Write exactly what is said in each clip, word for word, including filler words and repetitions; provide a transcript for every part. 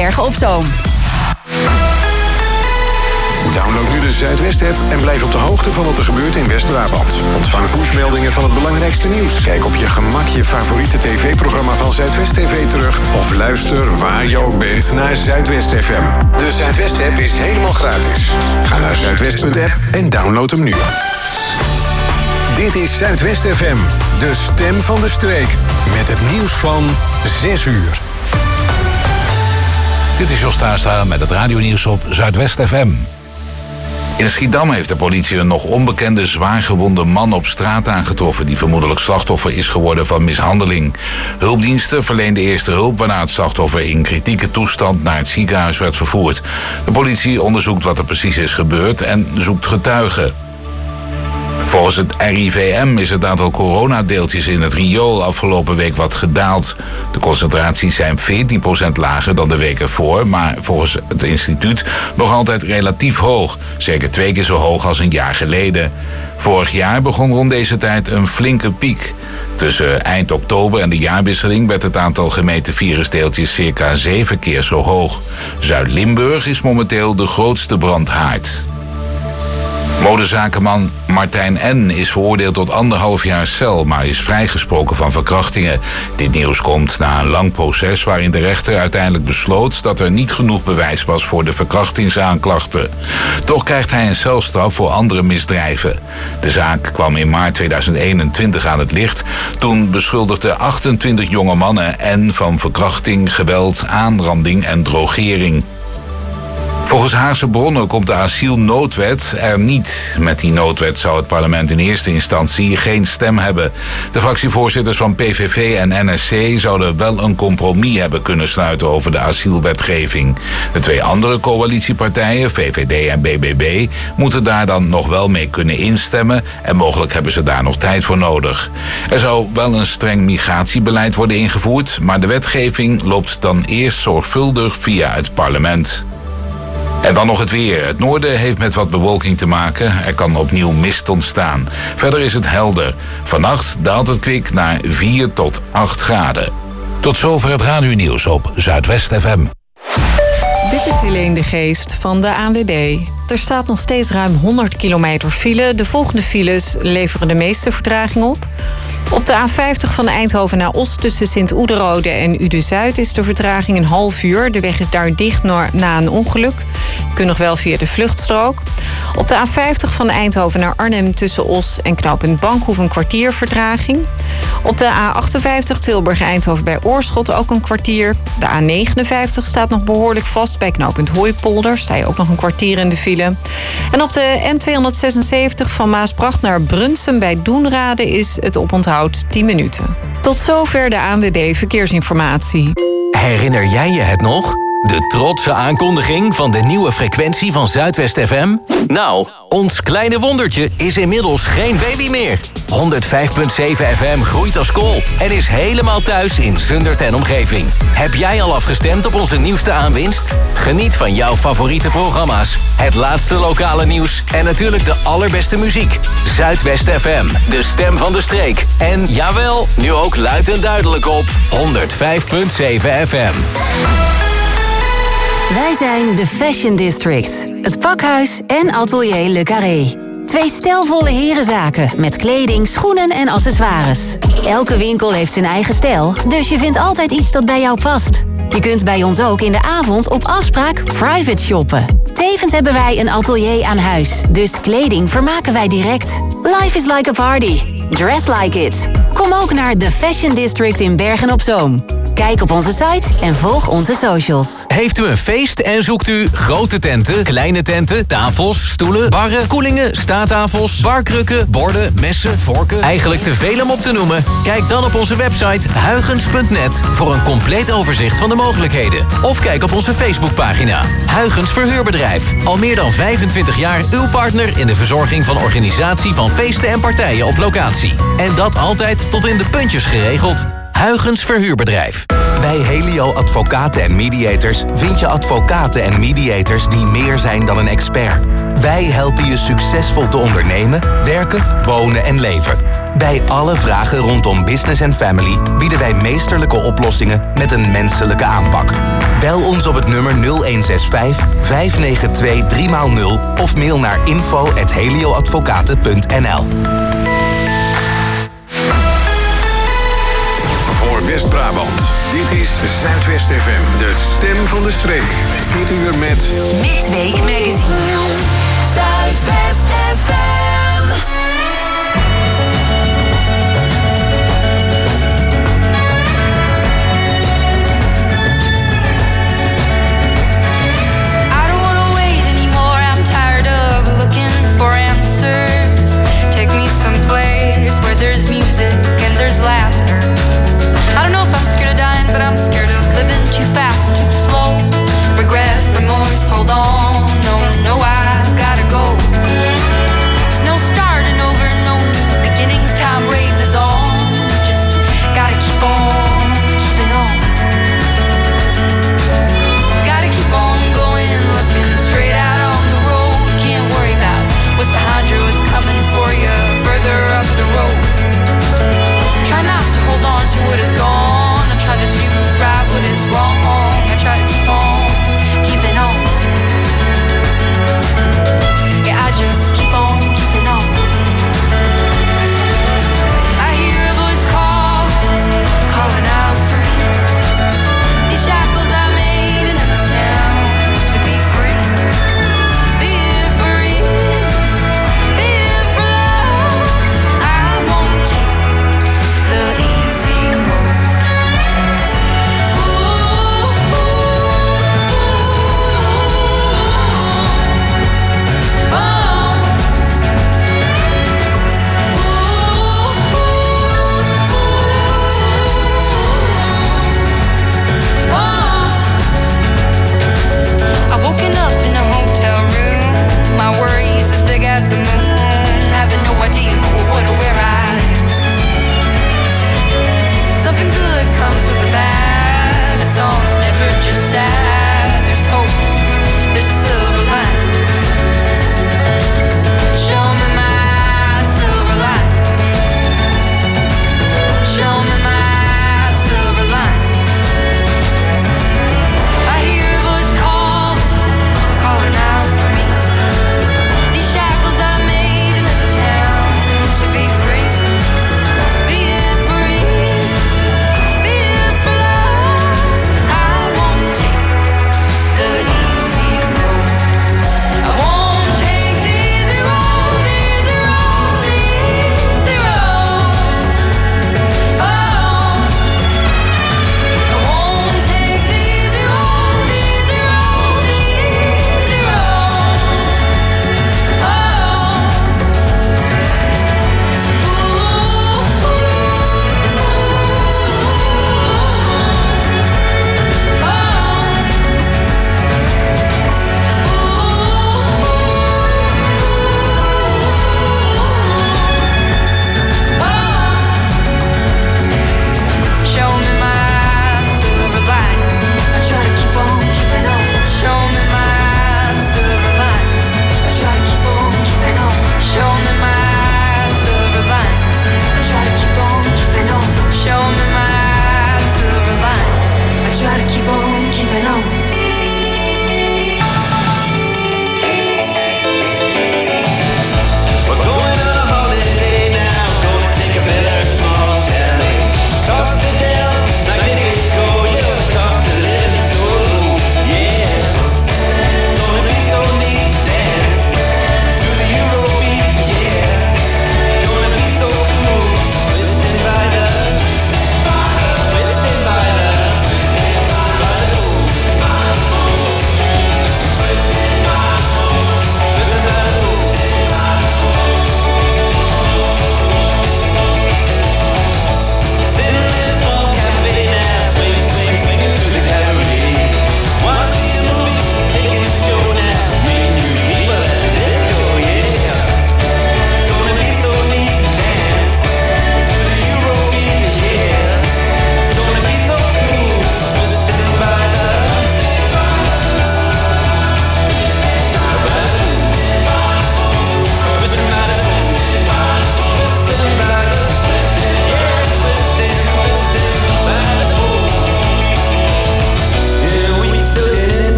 Bergen op Zoom. Download nu de Zuidwest-app en blijf op de hoogte van wat er gebeurt in West-Brabant. Ontvang pushmeldingen van het belangrijkste nieuws. Kijk op je gemak je favoriete tv-programma van Zuidwest T V terug. Of luister waar je ook bent naar Zuidwest F M. De Zuidwest-app is helemaal gratis. Ga naar zuidwest punt app en download hem nu. Dit is Zuidwest F M, de stem van de streek. Met het nieuws van zes uur. Dit is Jos Taarstra met het radionieuws op Zuidwest F M. In Schiedam heeft de politie een nog onbekende zwaargewonde man op straat aangetroffen die vermoedelijk slachtoffer is geworden van mishandeling. Hulpdiensten verleenden eerste hulp waarna het slachtoffer in kritieke toestand naar het ziekenhuis werd vervoerd. De politie onderzoekt wat er precies is gebeurd en zoekt getuigen. Volgens het R I V M is het aantal coronadeeltjes in het riool afgelopen week wat gedaald. De concentraties zijn veertien procent lager dan de week ervoor, maar volgens het instituut nog altijd relatief hoog. Zeker twee keer zo hoog als een jaar geleden. Vorig jaar begon rond deze tijd een flinke piek. Tussen eind oktober en de jaarwisseling werd het aantal gemeten virusdeeltjes circa zeven keer zo hoog. Zuid-Limburg is momenteel de grootste brandhaard. Modezakenman Martijn N. is veroordeeld tot anderhalf jaar cel, maar is vrijgesproken van verkrachtingen. Dit nieuws komt na een lang proces waarin de rechter uiteindelijk besloot dat er niet genoeg bewijs was voor de verkrachtingsaanklachten. Toch krijgt hij een celstraf voor andere misdrijven. De zaak kwam in maart tweeduizend eenentwintig aan het licht. Toen beschuldigden achtentwintig jonge mannen N. van verkrachting, geweld, aanranding en drogering. Volgens Haagse bronnen komt de asielnoodwet er niet. Met die noodwet zou het parlement in eerste instantie geen stem hebben. De fractievoorzitters van P V V en N S C zouden wel een compromis hebben kunnen sluiten over de asielwetgeving. De twee andere coalitiepartijen, V V D en B B B, moeten daar dan nog wel mee kunnen instemmen en mogelijk hebben ze daar nog tijd voor nodig. Er zou wel een streng migratiebeleid worden ingevoerd, maar de wetgeving loopt dan eerst zorgvuldig via het parlement. En dan nog het weer. Het noorden heeft met wat bewolking te maken. Er kan opnieuw mist ontstaan. Verder is het helder. Vannacht daalt het kwik naar vier tot acht graden. Tot zover het radionieuws op Zuidwest F M. Dit is Helene de Geest van de A N W B. Er staat nog steeds ruim honderd kilometer file. De volgende files leveren de meeste vertraging op. Op de A vijftig van Eindhoven naar Os tussen Sint-Oederode en Uden-Zuid is de vertraging een half uur. De weg is daar dicht na een ongeluk. Je kunt nog wel via de vluchtstrook. Op de A vijftig van Eindhoven naar Arnhem tussen Os en knooppunt Bankhoef een kwartier vertraging. Op de A achtenvijftig Tilburg-Eindhoven bij Oorschot ook een kwartier. De A negenenvijftig staat nog behoorlijk vast bij knooppunt Hooipolder. Sta je ook nog een kwartier in de file. En op de N tweehonderdzesenzeventig van Maasbracht naar Brunsum bij Doenrade is het oponthoud tien minuten. Tot zover de A N W B Verkeersinformatie. Herinner jij je het nog? De trotse aankondiging van de nieuwe frequentie van Zuidwest F M? Nou, ons kleine wondertje is inmiddels geen baby meer. honderdvijf komma zeven F M groeit als kool en is helemaal thuis in Zundert en omgeving. Heb jij al afgestemd op onze nieuwste aanwinst? Geniet van jouw favoriete programma's, het laatste lokale nieuws en natuurlijk de allerbeste muziek. Zuidwest F M, de stem van de streek. En jawel, nu ook luid en duidelijk op honderdvijf komma zeven F M. Wij zijn de Fashion District, het pakhuis en atelier Le Carré. Twee stijlvolle herenzaken met kleding, schoenen en accessoires. Elke winkel heeft zijn eigen stijl, dus je vindt altijd iets dat bij jou past. Je kunt bij ons ook in de avond op afspraak private shoppen. Tevens hebben wij een atelier aan huis, dus kleding vermaken wij direct. Life is like a party. Dress like it. Kom ook naar de Fashion District in Bergen op Zoom. Kijk op onze site en volg onze socials. Heeft u een feest en zoekt u grote tenten, kleine tenten, tafels, stoelen, barren, koelingen, staattafels, barkrukken, borden, messen, vorken? Eigenlijk te veel om op te noemen? Kijk dan op onze website huygens punt net voor een compleet overzicht van de mogelijkheden. Of kijk op onze Facebookpagina. Huygens Verhuurbedrijf. Al meer dan vijfentwintig jaar uw partner in de verzorging van organisatie van feesten en partijen op locatie. En dat altijd tot in de puntjes geregeld. Huygens Verhuurbedrijf. Bij Helio Advocaten en Mediators vind je advocaten en mediators die meer zijn dan een expert. Wij helpen je succesvol te ondernemen, werken, wonen en leven. Bij alle vragen rondom business en family bieden wij meesterlijke oplossingen met een menselijke aanpak. Bel ons op het nummer nul een zes vijf, vijf negen twee, drie nul of mail naar info at helioadvocaten punt n l. Voor West-Brabant, dit is Zuidwest F M, de stem van de streek. Dit uur met Midweek Magazine. Zuidwest F M. Take me someplace where there's music and there's laughter. I don't know if I'm scared of dying, but I'm scared of living too fast, too slow. Regret, remorse, hold on. No, no, I've gotta go.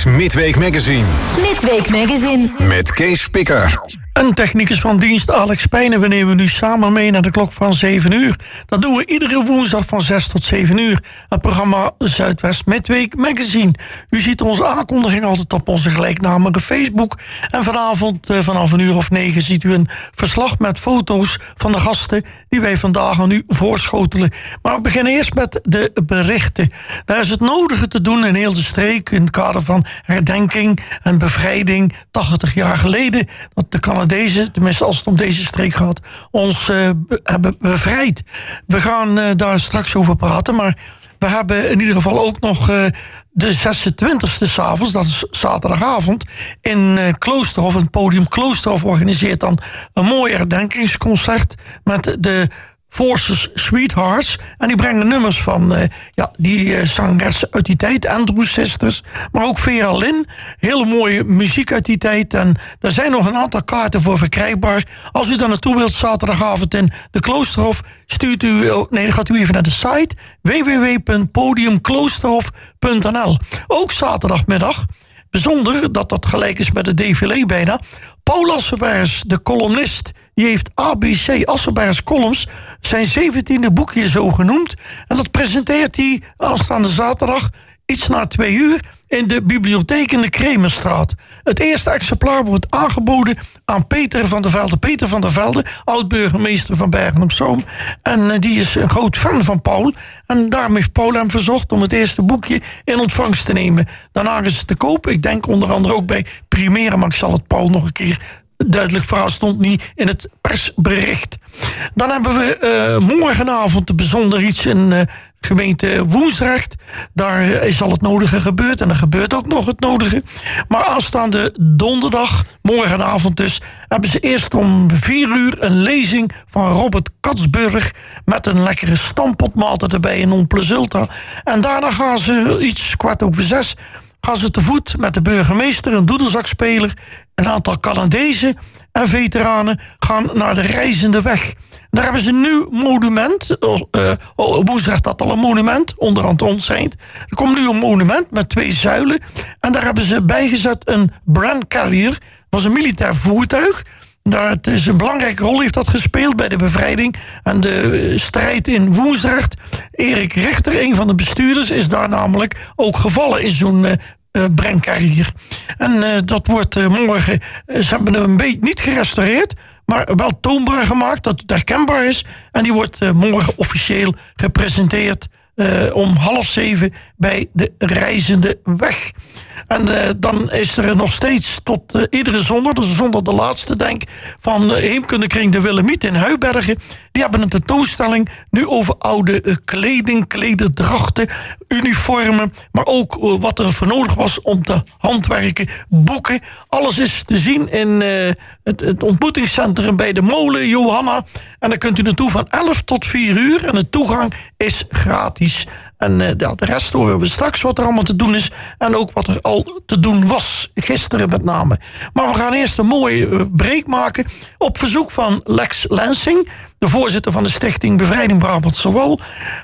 is Midweek Magazine. Midweek Magazine. Met Kees Spikker. Een technicus van dienst, Alex Pijnen. We nemen nu samen mee naar de klok van zeven uur. Dat doen we iedere woensdag van zes tot zeven uur. Het programma Zuidwest Midweek Magazine. U ziet onze aankondiging altijd op onze gelijknamige Facebook. En vanavond eh, vanaf een uur of negen ziet u een verslag met foto's van de gasten die wij vandaag aan u voorschotelen. Maar we beginnen eerst met de berichten. Daar is het nodige te doen in heel de streek in het kader van herdenking en bevrijding tachtig jaar geleden. Dat de Canadezen, tenminste als het om deze streek gaat, ons uh, hebben bevrijd. We gaan uh, daar straks over praten, maar we hebben in ieder geval ook nog uh, de zesentwintigste 's avonds, dat is zaterdagavond, in uh, Kloosterhof, het podium Kloosterhof organiseert dan een mooi herdenkingsconcert met de Forces Sweethearts. En die brengen nummers van uh, ja, die uh, zangeressen uit die tijd, Andrew Sisters, maar ook Vera Lynn. Hele mooie muziek uit die tijd. En er zijn nog een aantal kaarten voor verkrijgbaar. Als u daar naartoe wilt zaterdagavond in de Kloosterhof, stuurt u, nee, dan gaat u even naar de site w w w punt podium kloosterhof punt n l. Ook zaterdagmiddag, bijzonder dat dat gelijk is met het défilé bijna, Paul Asselbergs, de columnist, die heeft A B C Asselbergs Columns, zijn zeventiende boekje zo genoemd. En dat presenteert hij aanstaande zaterdag, iets na twee uur, in de bibliotheek in de Kremerstraat. Het eerste exemplaar wordt aangeboden aan Peter van der Velde. Peter van der Velde, oud-burgemeester van Bergen-op-Zoom. En uh, die is een groot fan van Paul. En daarom heeft Paul hem verzocht om het eerste boekje in ontvangst te nemen. Daarna is het te koop. Ik denk onder andere ook bij Primera, maar ik zal het Paul nog een keer duidelijk verhaal, stond niet in het persbericht. Dan hebben we uh, morgenavond bijzonder iets in uh, gemeente Woensdrecht. Daar is al het nodige gebeurd en er gebeurt ook nog het nodige. Maar aanstaande donderdag, morgenavond dus, hebben ze eerst om vier uur een lezing van Robert Katsburg met een lekkere stampotmaaltijd erbij in non plus ultra. En daarna gaan ze iets kwart over zes gaan ze te voet met de burgemeester, een doedelzakspeler, een aantal Canadezen en veteranen gaan naar de Reizende Weg. Daar hebben ze een nieuw monument. Uh, Woensdag dat al een monument, onderhand ontzeind. Er komt nu een monument met twee zuilen. En daar hebben ze bijgezet een Brand Carrier. Dat was een militair voertuig. Daar het is een belangrijke rol heeft dat gespeeld bij de bevrijding en de strijd in Woensdrecht. Erik Richter, een van de bestuurders, is daar namelijk ook gevallen in zo'n uh, uh, brengcarrier. En uh, dat wordt uh, morgen, uh, ze hebben hem een beetje niet gerestaureerd, maar wel toonbaar gemaakt, dat het herkenbaar is. En die wordt uh, morgen officieel gepresenteerd uh, om half zeven bij de Reizende Weg. En uh, dan is er nog steeds tot uh, iedere zondag, dus zondag de laatste denk, van uh, Heemkundekring de Willemiet in Huibergen. Die hebben een tentoonstelling nu over oude uh, kleding, klederdrachten, uniformen, maar ook uh, wat er voor nodig was om te handwerken, boeken. Alles is te zien in uh, het, het ontmoetingscentrum bij de Molen Johanna. En daar kunt u naartoe van elf tot vier uur en de toegang is gratis. En uh, ja, de rest horen we straks wat er allemaal te doen is. En ook wat er al te doen was. Gisteren met name. Maar we gaan eerst een mooie uh, break maken. Op verzoek van Lex Lansing. De voorzitter van de stichting Bevrijding Brabantse Wal.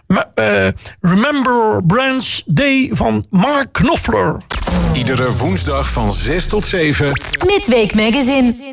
Uh, Remember Branch Day van Mark Knopfler. Iedere woensdag van zes tot zeven. Midweek Magazine.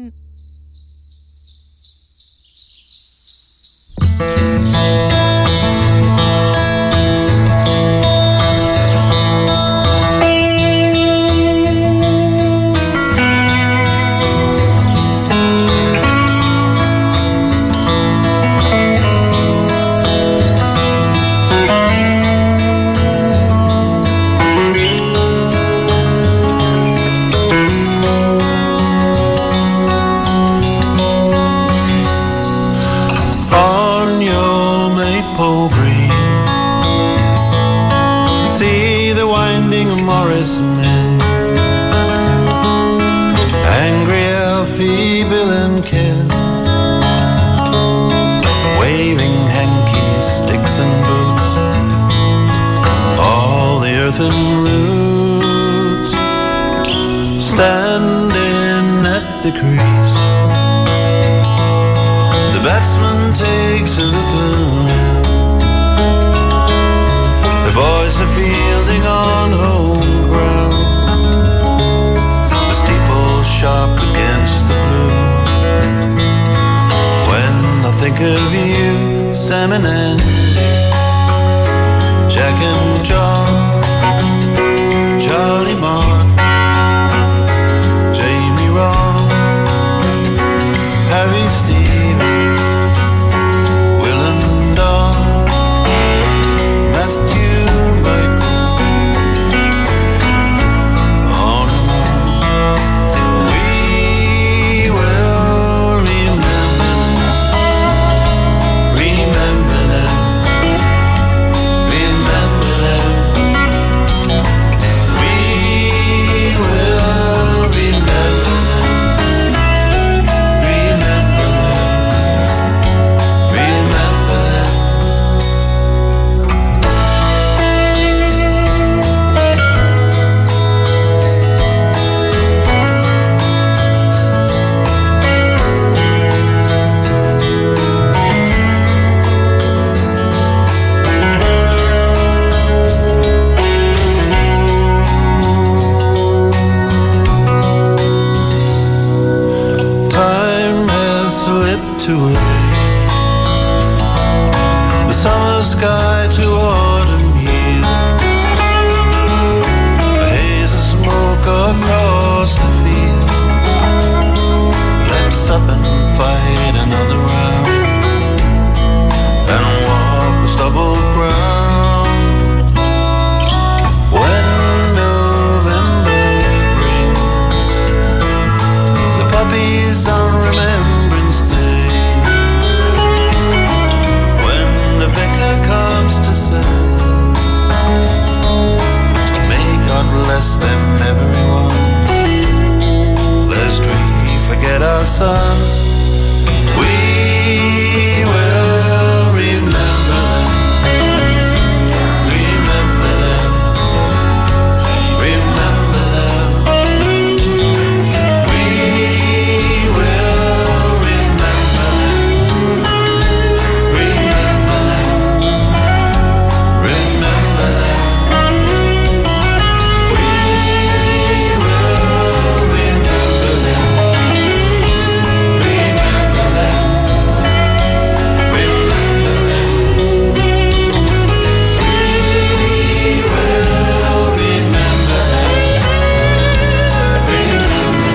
The crease, the batsman takes a look around. The boys are fielding on home ground. fades away. The summer sky to autumn years, a haze of smoke across the fields. Let's up and fight another round and walk the stubble ground. When November brings the puppies on Remembrance Day, when the vicar comes to say, may God bless them everyone, lest we forget our sons. We will remember them, remember them, remember them. We will remember them, remember them, remember them. We will remember them, remember them, remember them. We will remember them, remember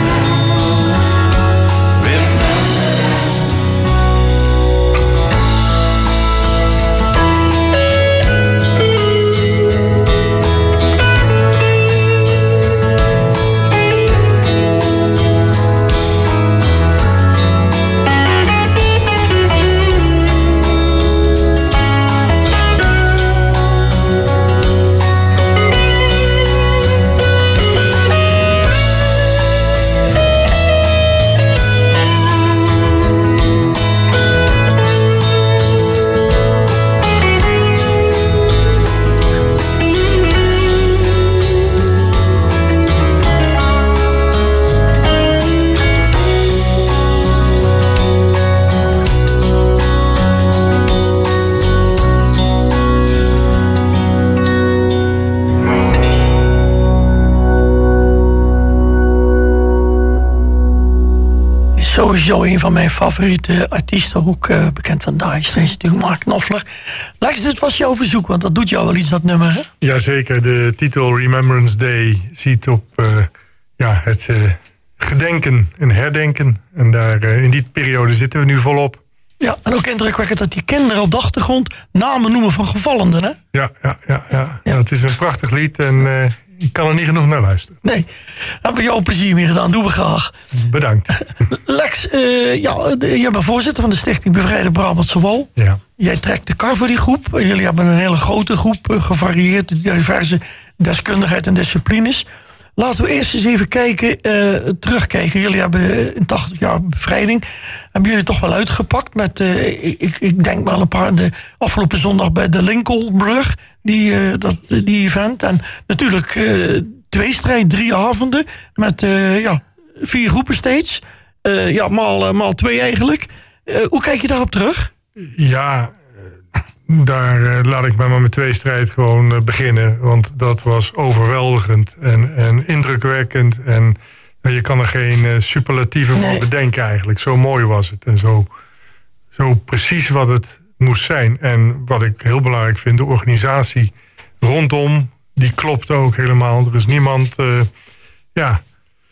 Sowieso een van mijn favoriete artiesten, ook uh, bekend van Dire Straits, natuurlijk Mark Knopfler. Lex, dit was jouw verzoek, want dat doet jou wel iets, dat nummer, hè? Jazeker, de titel Remembrance Day ziet op uh, ja, het uh, gedenken en herdenken. En daar, uh, in die periode zitten we nu volop. Ja, en ook indrukwekkend dat die kinderen op de achtergrond namen noemen van gevallenden, hè? Ja, ja, ja, ja. ja het is een prachtig lied en uh, ik kan er niet genoeg naar luisteren. Nee, hebben we jou plezier mee gedaan, doen we graag. Bedankt. Lex, uh, ja, je bent voorzitter van de Stichting Bevrijde Brabantse Wal. Ja. Jij trekt de kar voor die groep. Jullie hebben een hele grote groep, uh, gevarieerd, diverse deskundigheid en disciplines. Laten we eerst eens even kijken, uh, terugkijken. Jullie hebben in tachtig jaar bevrijding, hebben jullie toch wel uitgepakt met, uh, ik, ik denk wel een paar, de afgelopen zondag bij de Lincolnbrug, die, uh, dat, die event. En natuurlijk uh, twee strijd, drie avonden met uh, ja, vier groepen steeds. Uh, ja, maal, uh, maal twee eigenlijk. Uh, hoe kijk je daarop terug? Ja, daar uh, laat ik maar met mijn tweestrijd gewoon uh, beginnen. Want dat was overweldigend en, en indrukwekkend. En uh, je kan er geen uh, superlatieven nee. voor bedenken eigenlijk. Zo mooi was het. En zo, zo precies wat het moest zijn. En wat ik heel belangrijk vind, de organisatie rondom, die klopt ook helemaal. Er is niemand uh, ja,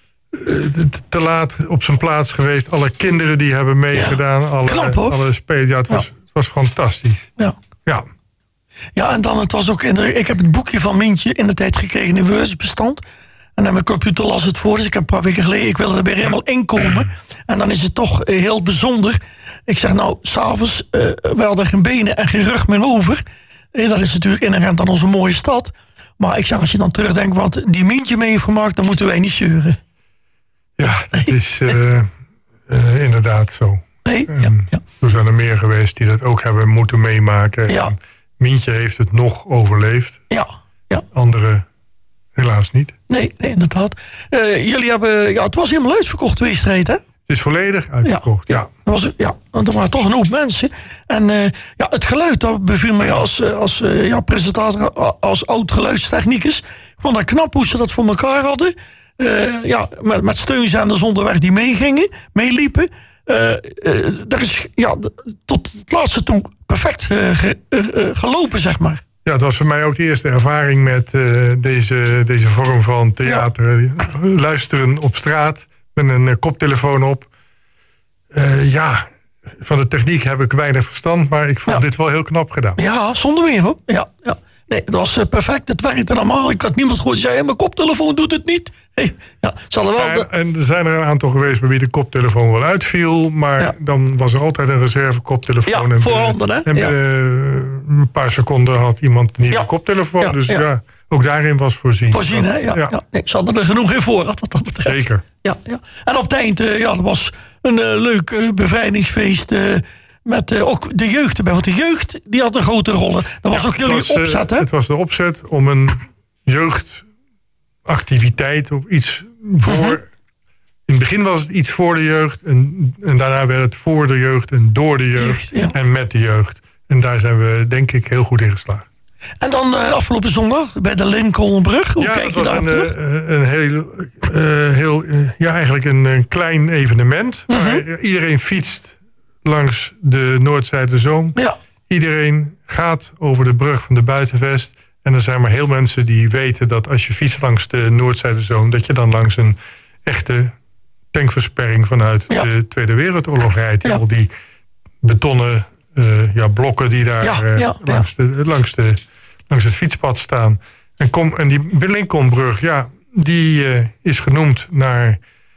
te laat op zijn plaats geweest. Alle kinderen die hebben meegedaan. Ja. Alle, Knap, hoor. alle spelers. Ja, het was, ja. het was fantastisch. Ja. Ja. Ja, en dan, het was ook in de, ik heb het boekje van Mientje in de tijd gekregen in Word-bestand. En dan mijn computer las het voor, dus ik heb een paar weken geleden, ik wilde er weer helemaal inkomen. En dan is het toch uh, heel bijzonder. Ik zeg nou, s'avonds, uh, we hadden geen benen en geen rug meer over. Uh, dat is natuurlijk inherent aan onze mooie stad. Maar ik zeg, als je dan terugdenkt wat die Mientje mee heeft gemaakt, dan moeten wij niet zeuren. Ja, dat is uh, uh, inderdaad zo. Nee, um, ja, ja. Er zijn er meer geweest die dat ook hebben moeten meemaken. Ja. En Mientje heeft het nog overleefd. Ja, ja. Anderen helaas niet. Nee, nee inderdaad. Uh, jullie hebben, ja, het was helemaal uitverkocht, tweestrijd, hè? Het is volledig uitverkocht, ja. ja. ja. Was, ja, want er waren toch een hoop mensen. En uh, ja, het geluid, dat beviel mij als, als uh, ja, presentator, als oud geluidstechnicus. Ik vond dat knap hoe ze dat voor elkaar hadden. Uh, ja, met, met steunzenders onderweg die meegingen, meeliepen. uh, uh, daar is ja, tot het laatste toe perfect uh, ge, uh, uh, gelopen, zeg maar. Ja, het was voor mij ook de eerste ervaring met uh, deze, deze vorm van theater. Ja. Luisteren op straat met een uh, koptelefoon op. Uh, ja, van de techniek heb ik weinig verstand, maar ik vond ja. dit wel heel knap gedaan. Ja, zonder meer hoor. Ja, ja. Nee, het was uh, perfect. Het werkte allemaal. Ik had niemand gehoord die zei, hey, mijn koptelefoon doet het niet. Hey, ja, ze wel en, de... en er zijn er een aantal geweest bij wie de koptelefoon wel uitviel, maar ja. dan was er altijd een reserve koptelefoon. Ja, en voorhanden, hè? En ja. uh, een paar seconden had iemand een nieuwe ja. koptelefoon. Ja, dus ja. ja, ook daarin was voorzien. Voorzien, hè? Ja, ja. ja. Nee, ze hadden er genoeg in voorraad wat dat betreft. Zeker. Ja, ja. En op het eind, uh, ja, dat was een uh, leuk uh, bevrijdingsfeest. Uh, Met uh, ook de jeugd erbij. Want de jeugd die had een grote rol. Dat was ja, ook jullie was, opzet, hè? Het was de opzet om een jeugdactiviteit of iets voor... Uh-huh. In het begin was het iets voor de jeugd. En, en daarna werd het voor de jeugd en door de jeugd. Ja. En met de jeugd. En daar zijn we denk ik heel goed in geslaagd. En dan uh, afgelopen zondag bij de Lincolnbrug. Hoe ja, kijk je daar een, terug? Uh, een heel, uh, heel uh, ja, eigenlijk een, een klein evenement. Uh-huh. Waar iedereen fietst langs de Noordzijderzoom. Ja. Iedereen gaat over de brug van de Buitenvest. En er zijn maar heel mensen die weten dat als je fietst langs de Noordzijderzoom, dat je dan langs een echte tankversperring vanuit ja. de Tweede Wereldoorlog rijdt. Ja. Al die betonnen uh, ja, blokken die daar ja, uh, ja, langs, ja. De, langs, de, langs het fietspad staan. En, kom, en die Lincolnbrug, ja, die uh, is genoemd naar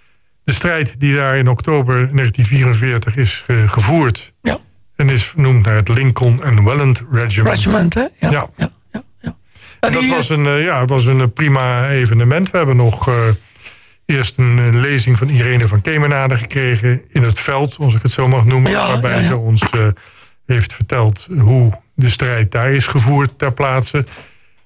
de strijd die daar in oktober negentien vierenveertig is uh, gevoerd. Ja. En is vernoemd naar het Lincoln and Welland Regiment. Regiment, hè? Ja. ja. ja, ja, ja. En dat was een, uh, ja, was een prima evenement. We hebben nog uh, eerst een uh, lezing van Irene van Kemenade gekregen in het veld, als ik het zo mag noemen. Ja, waarbij ja, ja. ze ons uh, heeft verteld hoe de strijd daar is gevoerd ter plaatse. Uh,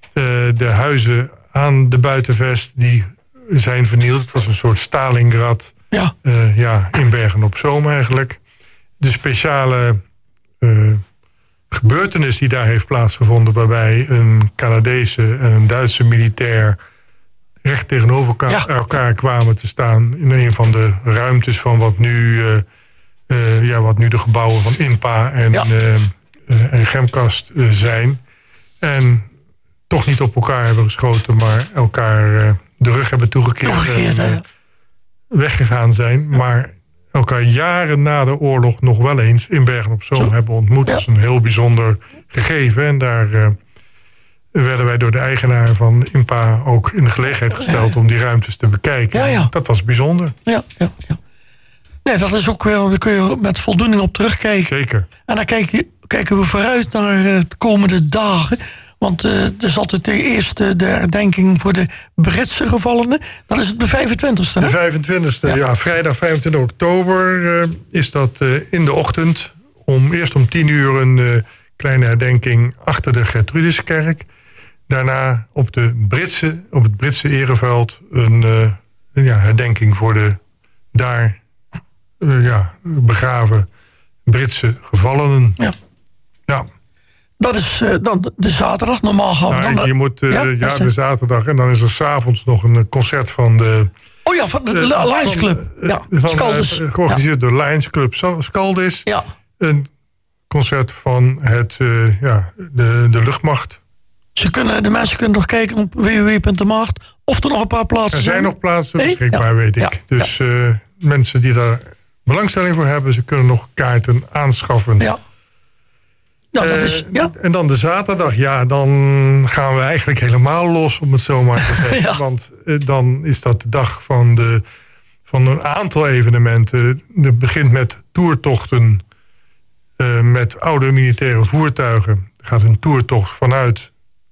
de huizen aan de Buitenvest, die zijn vernield. Het was een soort Stalingrad ja. Uh, ja, in Bergen-op-Zoom eigenlijk. De speciale uh, gebeurtenis die daar heeft plaatsgevonden, waarbij een Canadese en een Duitse militair recht tegenover elkaar, ja. elkaar kwamen te staan in een van de ruimtes van wat nu, uh, uh, ja, wat nu de gebouwen van INPA en, ja. uh, uh, en Gemkast uh, zijn. En toch niet op elkaar hebben geschoten, maar elkaar uh, de rug hebben toegekeerd, toegekeerd en uh, weggegaan zijn. Ja. Maar elkaar jaren na de oorlog nog wel eens in Bergen-op-Zoom Zo. hebben ontmoet. Ja. Dat is een heel bijzonder gegeven. En daar uh, werden wij door de eigenaar van INPA ook in de gelegenheid gesteld om die ruimtes te bekijken. Ja, ja. Dat was bijzonder. Ja, ja, ja. Nee, dat is ook weer, daar kun je met voldoening op terugkijken. Zeker. En dan kijk je, kijken we vooruit naar uh, de komende dagen. Want uh, er is altijd de eerste de herdenking voor de Britse gevallenen. Dan is het de vijfentwintigste. Hè? De vijfentwintigste, ja. ja. Vrijdag vijfentwintig oktober uh, is dat uh, in de ochtend. Om, eerst om tien uur een uh, kleine herdenking achter de Gertrudiskerk. Daarna op, de Britse, op het Britse ereveld een, uh, een ja, herdenking voor de daar uh, ja, begraven Britse gevallenen. Ja. Ja. Dat is uh, dan de zaterdag. Normaal gaan we nou, dan... Je moet, uh, ja, ja, de zaterdag. En dan is er 's avonds nog een concert van de... Oh ja, van de, de uh, Lions Club. Van, ja, van, Scaldis. Uh, georganiseerd ja. door Lions Club Scaldis. Ja. Een concert van het, uh, ja, de, de luchtmacht. Ze kunnen, de mensen kunnen nog kijken op w w w punt de macht. Of er nog een paar plaatsen er zijn. Er zijn nog plaatsen beschikbaar, ja. weet ik. Ja. Dus ja. Uh, mensen die daar belangstelling voor hebben, ze kunnen nog kaarten aanschaffen. Ja. Nou, dat is, ja. uh, en dan de zaterdag, ja, dan gaan we eigenlijk helemaal los, om het zo maar te zeggen. ja. Want uh, dan is dat de dag van, de, van een aantal evenementen. Het begint met toertochten uh, met oude militaire voertuigen. Er gaat een toertocht vanuit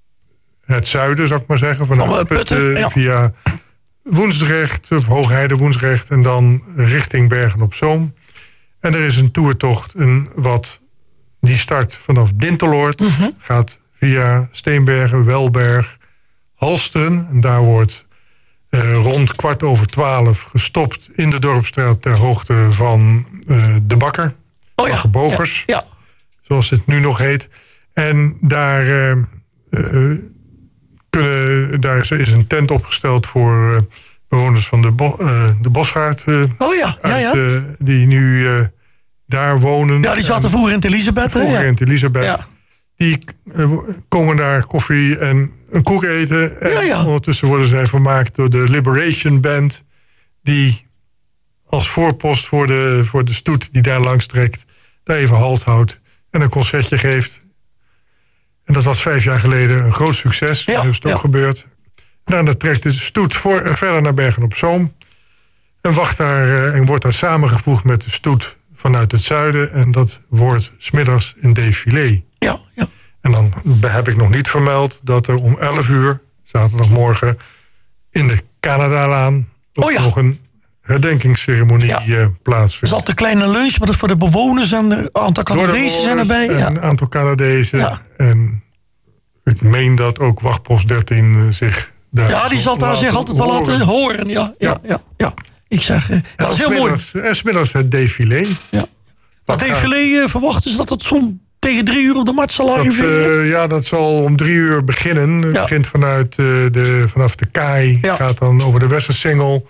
het zuiden, zou ik maar zeggen. Vanuit van, uh, Putten, Putten, ja. via Woensdrecht, of Hoogheide, Woensdrecht, en dan richting Bergen-op-Zoom. En er is een toertocht, een wat... Die start vanaf Dinteloord, uh-huh. gaat via Steenbergen, Welberg, Halsteren. En daar wordt uh, rond kwart over twaalf gestopt in de Dorpsstraat ter hoogte van uh, de Bakker. Oh ja, Bakkerbogers, ja, ja. zoals het nu nog heet. En daar, uh, uh, kunnen, daar is een tent opgesteld voor uh, bewoners van de, Bo, uh, de Bosgaard. Uh, oh ja, ja, ja. Uit, uh, die nu uh, daar wonen. Ja, die zaten vroeger in het Elisabeth. Vroeger ja. in het Elisabeth. Ja. Die uh, komen daar koffie en een koek eten. En ja, ja. ondertussen worden zij vermaakt door de Liberation Band. Die als voorpost voor de, voor de stoet die daar langs trekt. Daar even halt houdt en een concertje geeft. En dat was vijf jaar geleden een groot succes. Ja, dat is het ook ja. gebeurd. Daarna trekt de stoet voor, uh, verder naar Bergen-op-Zoom. En, wacht daar, uh, en wordt daar samengevoegd met de stoet vanuit het zuiden. En dat wordt 's middags een défilé. Ja, ja. En dan heb ik nog niet vermeld dat er om elf uur, zaterdagmorgen, in de Canadalaan oh ja. nog een herdenkingsceremonie ja. uh, plaatsvindt. Er zat een kleine lunch, maar dat voor de bewoners en een aantal Canadezen zijn erbij. En ja. een aantal Canadezen. Ja. En ik meen dat ook wachtpost dertien zich daar... Ja, die zal daar zich altijd wel laten horen. Ja, ja, ja. ja, ja. Ik zeg, uh, dat is heel mooi. En 's middags het défilé. Ja. Dat défilé uh, verwachten ze dat het zo'n tegen drie uur op de mat zal arriveren? Uh, ja, dat zal om drie uur beginnen. Het ja. begint vanuit, uh, de, vanaf de kaai. Ja. Gaat dan over de Westersingel.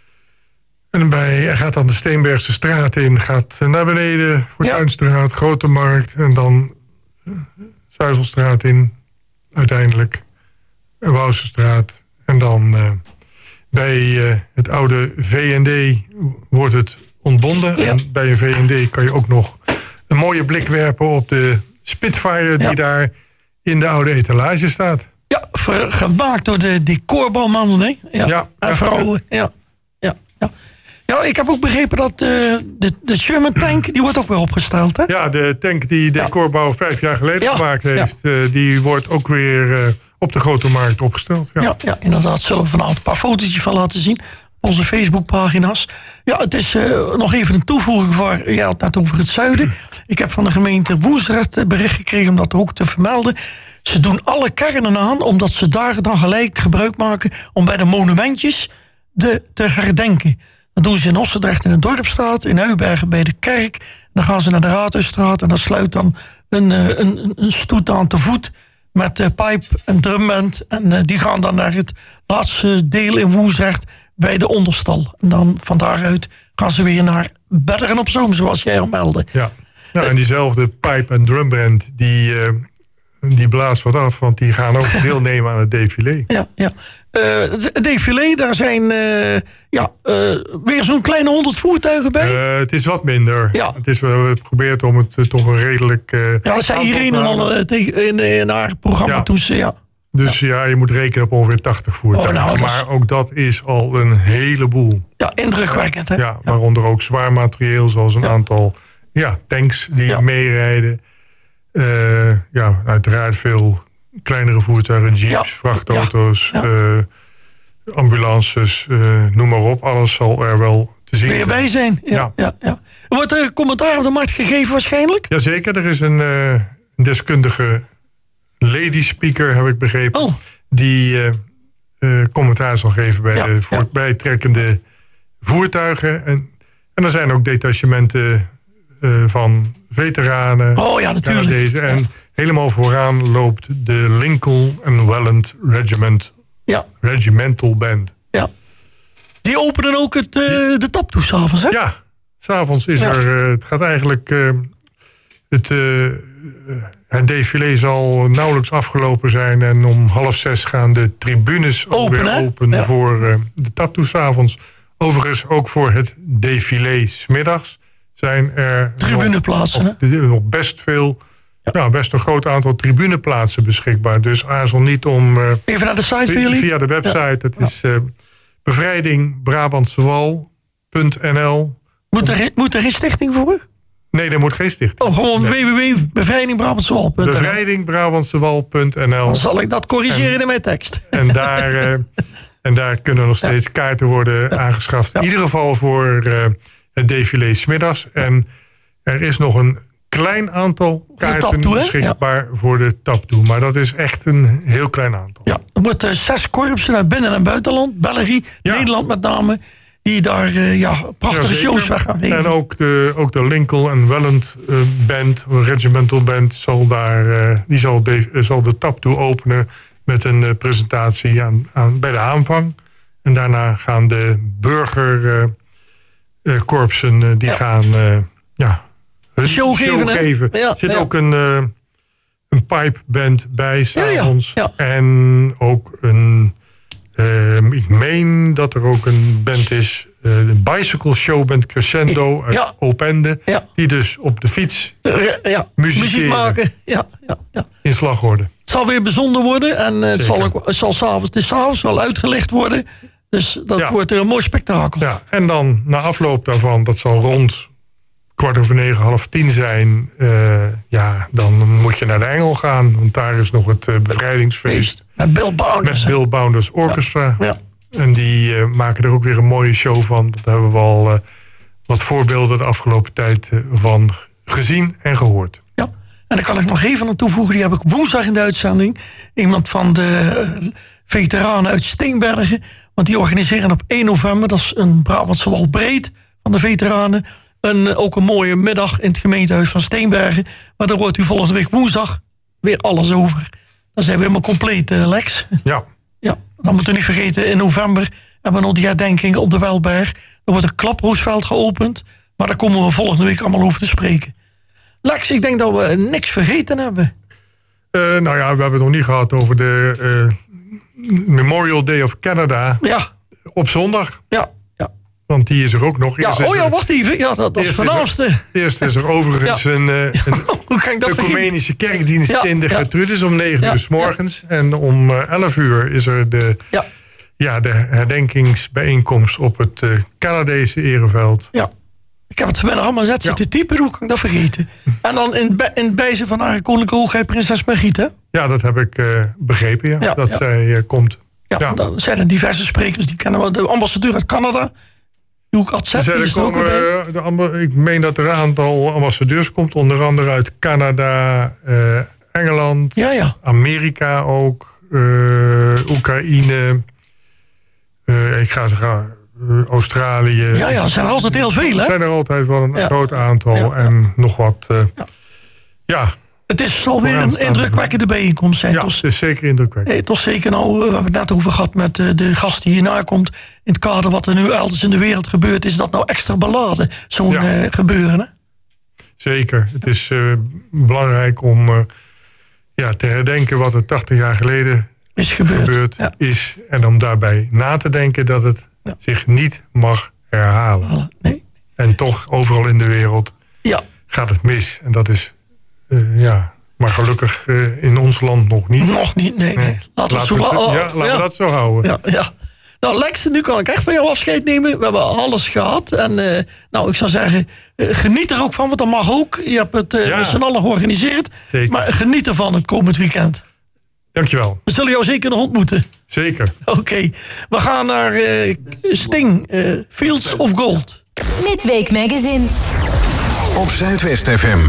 En bij, hij gaat dan de Steenbergse straat in. Gaat naar beneden, Fortuinstraat, ja. Grote Markt. En dan uh, Zuivelstraat in. Uiteindelijk. Wouwsestraat. En dan uh, bij uh, het oude V en D wordt het ontbonden. Ja. En bij een V en D kan je ook nog een mooie blik werpen op de Spitfire die ja. daar in de oude etalage staat. Ja, gemaakt door de decorbouwmannen, hè? Ja. ja en vrouwen, ja. ja. Ja. Ja, ik heb ook begrepen dat uh, de, de Sherman tank, die wordt ook weer opgesteld, hè? Ja, de tank die Decorbouw ja. vijf jaar geleden ja. gemaakt heeft, ja. uh, die wordt ook weer uh, op de Grote Markt opgesteld. Ja, ja, ja inderdaad. Zullen we vanavond een paar fotootjes van laten zien. Onze Facebookpagina's. Ja, het is uh, nog even een toevoeging voor... Ja, net over het zuiden. Ik heb van de gemeente woensdag het bericht gekregen om dat ook te vermelden. Ze doen alle kernen aan, omdat ze daar dan gelijk gebruik maken om bij de monumentjes de, te herdenken. Dat doen ze in Ossendrecht in de Dorpstraat, in Heubergen bij de kerk. Dan gaan ze naar de Raadhuisstraat en dan sluit dan een, een, een, een stoet aan te voet met uh, pipe en drumband. En uh, die gaan dan naar het laatste deel in Woensrecht bij de onderstal. En dan van daaruit gaan ze weer naar Bedderen op Zoom, zoals jij al meldde. Ja, ja en diezelfde pipe en drumband, die, uh, die blaast wat af, want die gaan ook deelnemen aan het défilé. Ja, ja. Uh, het défilé, daar zijn uh, ja, uh, weer zo'n kleine honderd voertuigen bij. Uh, het is wat minder. Ja. Het is, we hebben geprobeerd om het uh, toch een redelijk... Uh, ja, dat zei Irene al uh, tegen, in, in haar programma ja. toen ze... Ja. Dus ja. ja, je moet rekenen op ongeveer tachtig voertuigen. Oh, nou, maar is... ook dat is al een heleboel. Ja, indrukwekkend, hè? Ja, ja. Waaronder ook zwaar materieel, zoals een ja. aantal ja, tanks die ja. meerijden. Uh, ja, uiteraard veel kleinere voertuigen, jeeps, ja. vrachtauto's, ja. Ja. Uh, ambulances, uh, noem maar op. Alles zal er wel te zien zijn. bij zijn. Ja, ja. Ja, ja. Wordt er commentaar op de markt gegeven waarschijnlijk? Jazeker, er is een uh, deskundige lady speaker, heb ik begrepen, oh. die uh, uh, commentaar zal geven bij ja. de voorbijtrekkende voertuigen. En, en er zijn ook detachementen uh, van veteranen. Oh ja, natuurlijk. Deze, en ja. helemaal vooraan loopt de Lincoln and Welland Regiment, ja. Regimental Band. Ja. Die openen ook het, uh, de tap toe s'avonds, hè? Ja, s'avonds is ja. er... Uh, het gaat eigenlijk... Uh, het, uh, het défilé zal nauwelijks afgelopen zijn. En om half zes gaan de tribunes open, weer open ja. voor uh, de tap toe s'avonds. Overigens ook voor het défilé 's middags zijn er tribuneplaatsen, nog, nog, nog best veel... Ja. Nou, best een groot aantal tribuneplaatsen beschikbaar. Dus aarzel niet om... Uh, Even naar de site voor jullie? Via de website. Ja. Het ja. is uh, bevrijding brabantse wal punt n l. Moet er, moet er geen stichting voor? Nee, er moet geen stichting. Oh, gewoon nee. w w w punt bevrijding brabantse wal punt n l. bevrijding brabantse wal punt n l. Dan zal ik dat corrigeren en, in mijn tekst. En daar, uh, en daar kunnen nog steeds ja. kaarten worden ja. aangeschaft. Ja. In ieder geval voor uh, het défilé 's middags. En er is nog een klein aantal kaarten toe, beschikbaar ja. voor de taptoe. Maar dat is echt een heel klein aantal. Ja, er moeten uh, zes korpsen naar binnen- en buitenland. België, ja. Nederland met name. Die daar uh, ja, prachtige ja, shows weg gaan geven. En ook de, ook de Lincoln and Welland uh, Band, Regimental Band, zal daar, uh, die zal de, uh, zal de taptoe openen met een uh, presentatie aan, aan, bij de aanvang. En daarna gaan de burgerkorpsen, uh, uh, die ja. gaan uh, ja, hun show, show geven. geven. Ja, er zit ja. ook een, uh, een pipeband bij s'avonds. Ja, ja. En ook een... Uh, ik meen dat er ook een band is... Uh, de Bicycle Showband Crescendo uit ja. Opende. Ja. Die dus op de fiets ja, ja. muziek maken. Ja, ja, ja. In Slagorde. Het zal weer bijzonder worden. En uh, het, zal ook, het, zal s'avonds, het is s'avonds wel uitgelegd worden. Dus dat ja. wordt een mooi spektakel. Ja. En dan na afloop daarvan, dat zal rond kwart over negen, half tien zijn. Uh, ja, dan moet je naar de Engel gaan. Want daar is nog het uh, bevrijdingsfeest. Met Bill Bounders. Met Bill Bounders Orchestra. Ja. Ja. En die uh, maken er ook weer een mooie show van. Daar hebben we al uh, wat voorbeelden de afgelopen tijd uh, van gezien en gehoord. Ja, en daar kan ik nog even aan toevoegen. Die heb ik woensdag in de uitzending. Iemand van de uh, veteranen uit Steenbergen. Want die organiseren op één november. Dat is een Brabantse Walbreed van de veteranen. Een, ook een mooie middag in het gemeentehuis van Steenbergen. Maar daar hoort u volgende week woensdag weer alles over. Dan zijn we helemaal compleet, uh, Lex. Ja. Ja, dan moeten we niet vergeten, in november hebben we nog die herdenking op de Welberg. Er wordt een klaproosveld geopend, maar daar komen we volgende week allemaal over te spreken. Lex, ik denk dat we niks vergeten hebben. Uh, nou ja, we hebben het nog niet gehad over de uh, Memorial Day of Canada. Ja. Op zondag. Ja. ja. Want die is er ook nog. Ja, oh ja, er, wacht even. Ja, dat, dat is de laatste. Eerst is er overigens ja. een, uh, een ecumenische kerkdienst ja. in de Gertrudis om negen ja. uur 's morgens. Ja. En om uh, elf uur is er de, ja. Ja, de herdenkingsbijeenkomst op het uh, Canadese ereveld. Ja. Ik heb het vanmiddag allemaal zet zitten ja. typen, hoe kan ik dat vergeten? En dan in, bij, in bijzijn van haar koninklijke hoogheid prinses Margriet, Ja, dat heb ik uh, begrepen, ja, ja dat ja. zij uh, komt. Ja, ja, dan zijn er diverse sprekers, die kennen we. De ambassadeur uit Canada, Hugh Atzet, die is er ook bij. De, ik meen dat er een aantal ambassadeurs komt, onder andere uit Canada, uh, Engeland, ja, ja. Amerika ook, uh, Oekraïne, uh, ik ga zeggen... Australië. Ja, ja, er zijn er altijd heel veel, hè? Er zijn er altijd wel een ja. groot aantal. Ja. En nog wat, uh, ja. ja. Het is alweer een indrukwekkende bijeenkomst. Ja, het is zeker indrukwekkend. Hey, toch zeker nou, we hebben het net over gehad met uh, de gast die hierna komt. In het kader wat er nu elders in de wereld gebeurt, is dat nou extra beladen, zo'n ja. uh, gebeuren, hè? Zeker. Het is uh, belangrijk om uh, ja, te herdenken wat er tachtig jaar geleden is gebeurd, gebeurd ja. is. En om daarbij na te denken dat het ja. zich niet mag herhalen. Nee. En toch, overal in de wereld ja. gaat het mis. En dat is, uh, ja, maar gelukkig uh, in ons land nog niet. Nog niet, nee. nee. nee. Laten, laten, we, we, zo, ja, laten ja. we dat zo houden. Ja, ja. Nou, Lex, nu kan ik echt van jou afscheid nemen. We hebben alles gehad. En uh, nou, ik zou zeggen, uh, geniet er ook van, want dat mag ook. Je hebt het uh, ja. met z'n allen georganiseerd. Zeker. Maar geniet ervan het komend weekend. Dankjewel. We zullen jou zeker nog ontmoeten. Zeker. Oké, okay. We gaan naar uh, Sting, uh, Fields of Gold. Midweek Magazine. Op Zuidwest F M.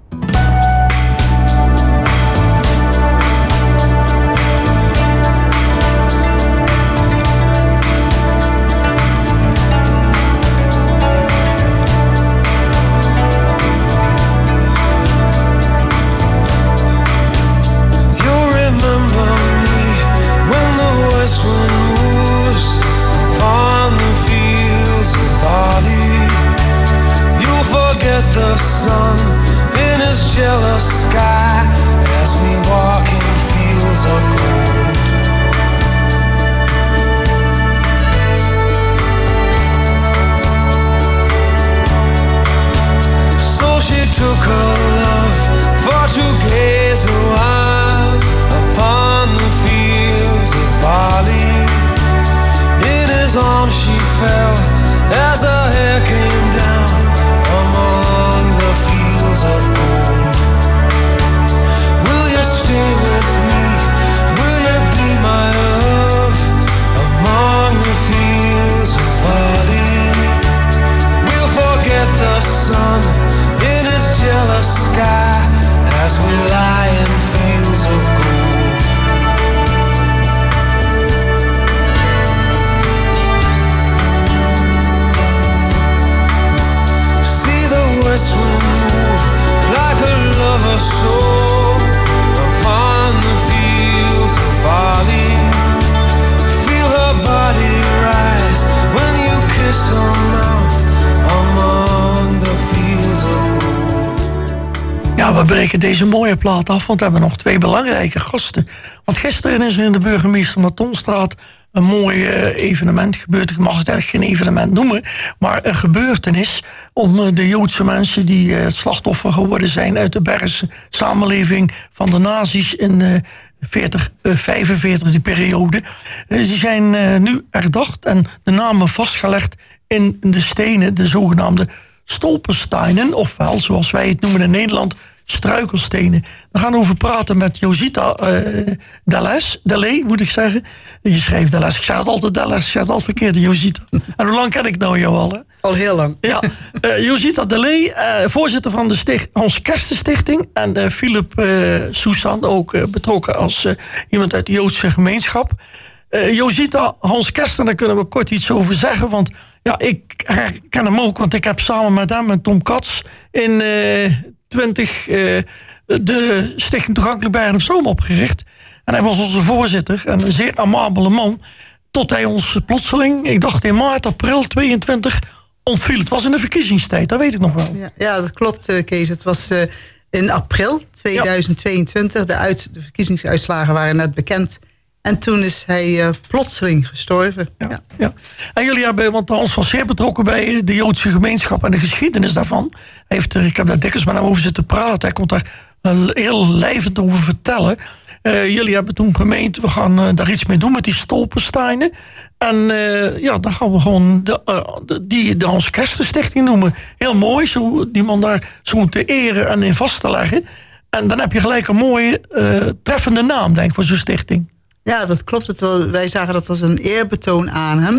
The sun in his jealous sky as we walk in fields of gold. So she took her love for to gaze a while upon the fields of barley. In his arms she fell as her hair came down among the fields of gold. Will you stay with me? Will you be my love among the fields of barley? We'll forget the sun in his jealous we breken deze mooie plaat af, want we hebben nog twee belangrijke gasten. Want gisteren is er in de Burgemeester Matonstraat een mooi uh, evenement gebeurd. Ik mag het eigenlijk geen evenement noemen, maar een gebeurtenis om uh, de Joodse mensen die uh, het slachtoffer geworden zijn uit de Bergse samenleving van de nazi's in uh, veertig, uh, vijfenveertig, die periode. Uh, die zijn uh, nu herdacht en de namen vastgelegd in de stenen, de zogenaamde stolpersteinen, ofwel, zoals wij het noemen in Nederland, struikelstenen. We gaan over praten met Josita uh, Delles, Delay, moet ik zeggen. Je schrijft Delles, ik zeg het altijd Delles, ik zeg het altijd verkeerd, Josita. En hoe lang ken ik nou jou al? Hè? Al heel lang. Ja, uh, Josita Delay, uh, voorzitter van de sticht, Hans Kersten Stichting. En uh, Philip uh, Soesan, ook uh, betrokken als uh, iemand uit de Joodse gemeenschap. Uh, Josita, Hans Kersten, daar kunnen we kort iets over zeggen, want ja, ik ken hem ook, want ik heb samen met hem en Tom Katz in uh, twintig uh, de Stichting Toegankelijk Bergen op Zoom opgericht. En hij was onze voorzitter en een zeer amabele man. Tot hij ons plotseling, ik dacht in maart, april tweeëntwintig, ontviel. Het was in de verkiezingstijd, dat weet ik nog wel. Ja, ja dat klopt, uh, Kees. Het was uh, in april tweeduizend tweeëntwintig. Ja. De, uit, de verkiezingsuitslagen waren net bekend. En toen is hij uh, plotseling gestorven. Ja, ja. Ja. En jullie hebben, want Hans was zeer betrokken bij de Joodse gemeenschap en de geschiedenis daarvan. Hij heeft er, ik heb daar dikwijls met hem over zitten praten. Hij kon daar uh, heel lijvend over vertellen. Uh, jullie hebben toen gemeend, we gaan uh, daar iets mee doen met die stolpersteinen. En uh, ja, dan gaan we gewoon de, uh, de, die de Hans Kersten Stichting noemen. Heel mooi, zo, die man daar zo te eren en in vast te leggen. En dan heb je gelijk een mooie, uh, treffende naam, denk ik, voor zo'n stichting. Ja, dat klopt. Het wel. Wij zagen dat als een eerbetoon aan hem.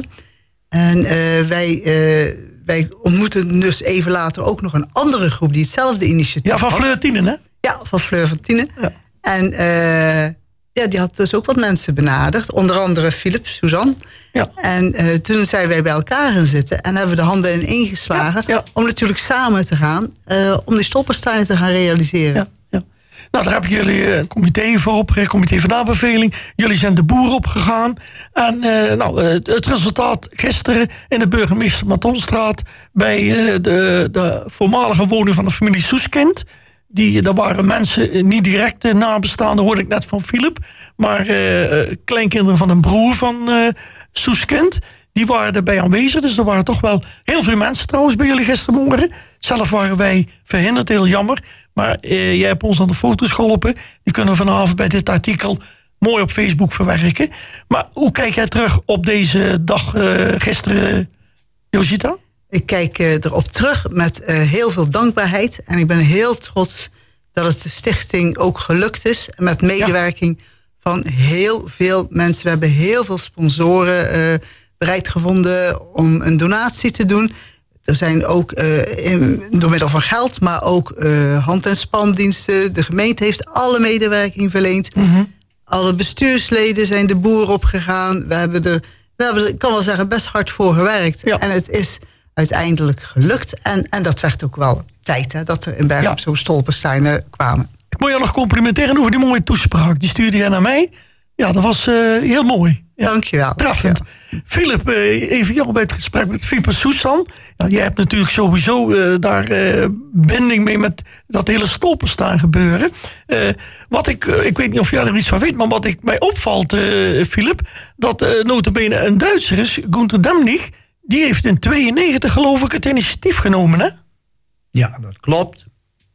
En uh, wij, uh, wij ontmoeten dus even later ook nog een andere groep die hetzelfde initiatief had. Ja, van Fleur Tienen, hè? Ja, van Fleur van Tienen. Ja. En uh, ja, die had dus ook wat mensen benaderd. Onder andere Philip, Suzanne. Ja. En uh, toen zijn wij bij elkaar gaan zitten en hebben we de handen ineen geslagen. Ja, ja. Om natuurlijk samen te gaan, uh, om die stolpersteinen te gaan realiseren. Ja. Nou, daar hebben jullie een comité voor opgericht, comité van nabeveling. Jullie zijn de boer opgegaan. En uh, nou, het, het resultaat gisteren in de Burgemeester Matonstraat bij uh, de, de voormalige woning van de familie Soeskind. Die, daar waren mensen, niet direct nabestaanden, hoorde ik net van Philip. Maar uh, kleinkinderen van een broer van uh, Soeskind. Die waren erbij aanwezig, dus er waren toch wel heel veel mensen trouwens bij jullie gistermorgen. Zelf waren wij verhinderd, heel jammer. Maar uh, jij hebt ons aan de foto's geholpen. Die kunnen we vanavond bij dit artikel mooi op Facebook verwerken. Maar hoe kijk jij terug op deze dag uh, gisteren, Josita? Ik kijk uh, erop terug met uh, heel veel dankbaarheid. En ik ben heel trots dat het de stichting ook gelukt is. Met medewerking ja. van heel veel mensen. We hebben heel veel sponsoren uh, bereid gevonden om een donatie te doen. Er zijn ook uh, in, door middel van geld, maar ook uh, hand- en spandiensten. De gemeente heeft alle medewerking verleend. Mm-hmm. Alle bestuursleden zijn de boer opgegaan. We hebben er, we hebben er, ik kan wel zeggen, best hard voor gewerkt. Ja. En het is uiteindelijk gelukt. En, en dat werd ook wel tijd, hè, dat er in Bergen op Zoom stolpersteinen kwamen. Ik moet je nog complimenteren over die mooie toespraak. Die stuurde je naar mij. Ja, dat was uh, heel mooi. Ja, dankjewel. Treffend. Philip, uh, even jou bij het gesprek met Philip Soesan. Ja, jij hebt natuurlijk sowieso uh, daar uh, binding mee met dat hele stolperstaan gebeuren. Uh, wat ik, uh, ik weet niet of jij er iets van weet, maar wat ik mij opvalt, uh, Philip, dat uh, notabene een Duitser is, Gunther Demnig, die heeft in tweeënnegentig geloof ik het initiatief genomen, hè? Ja, dat klopt.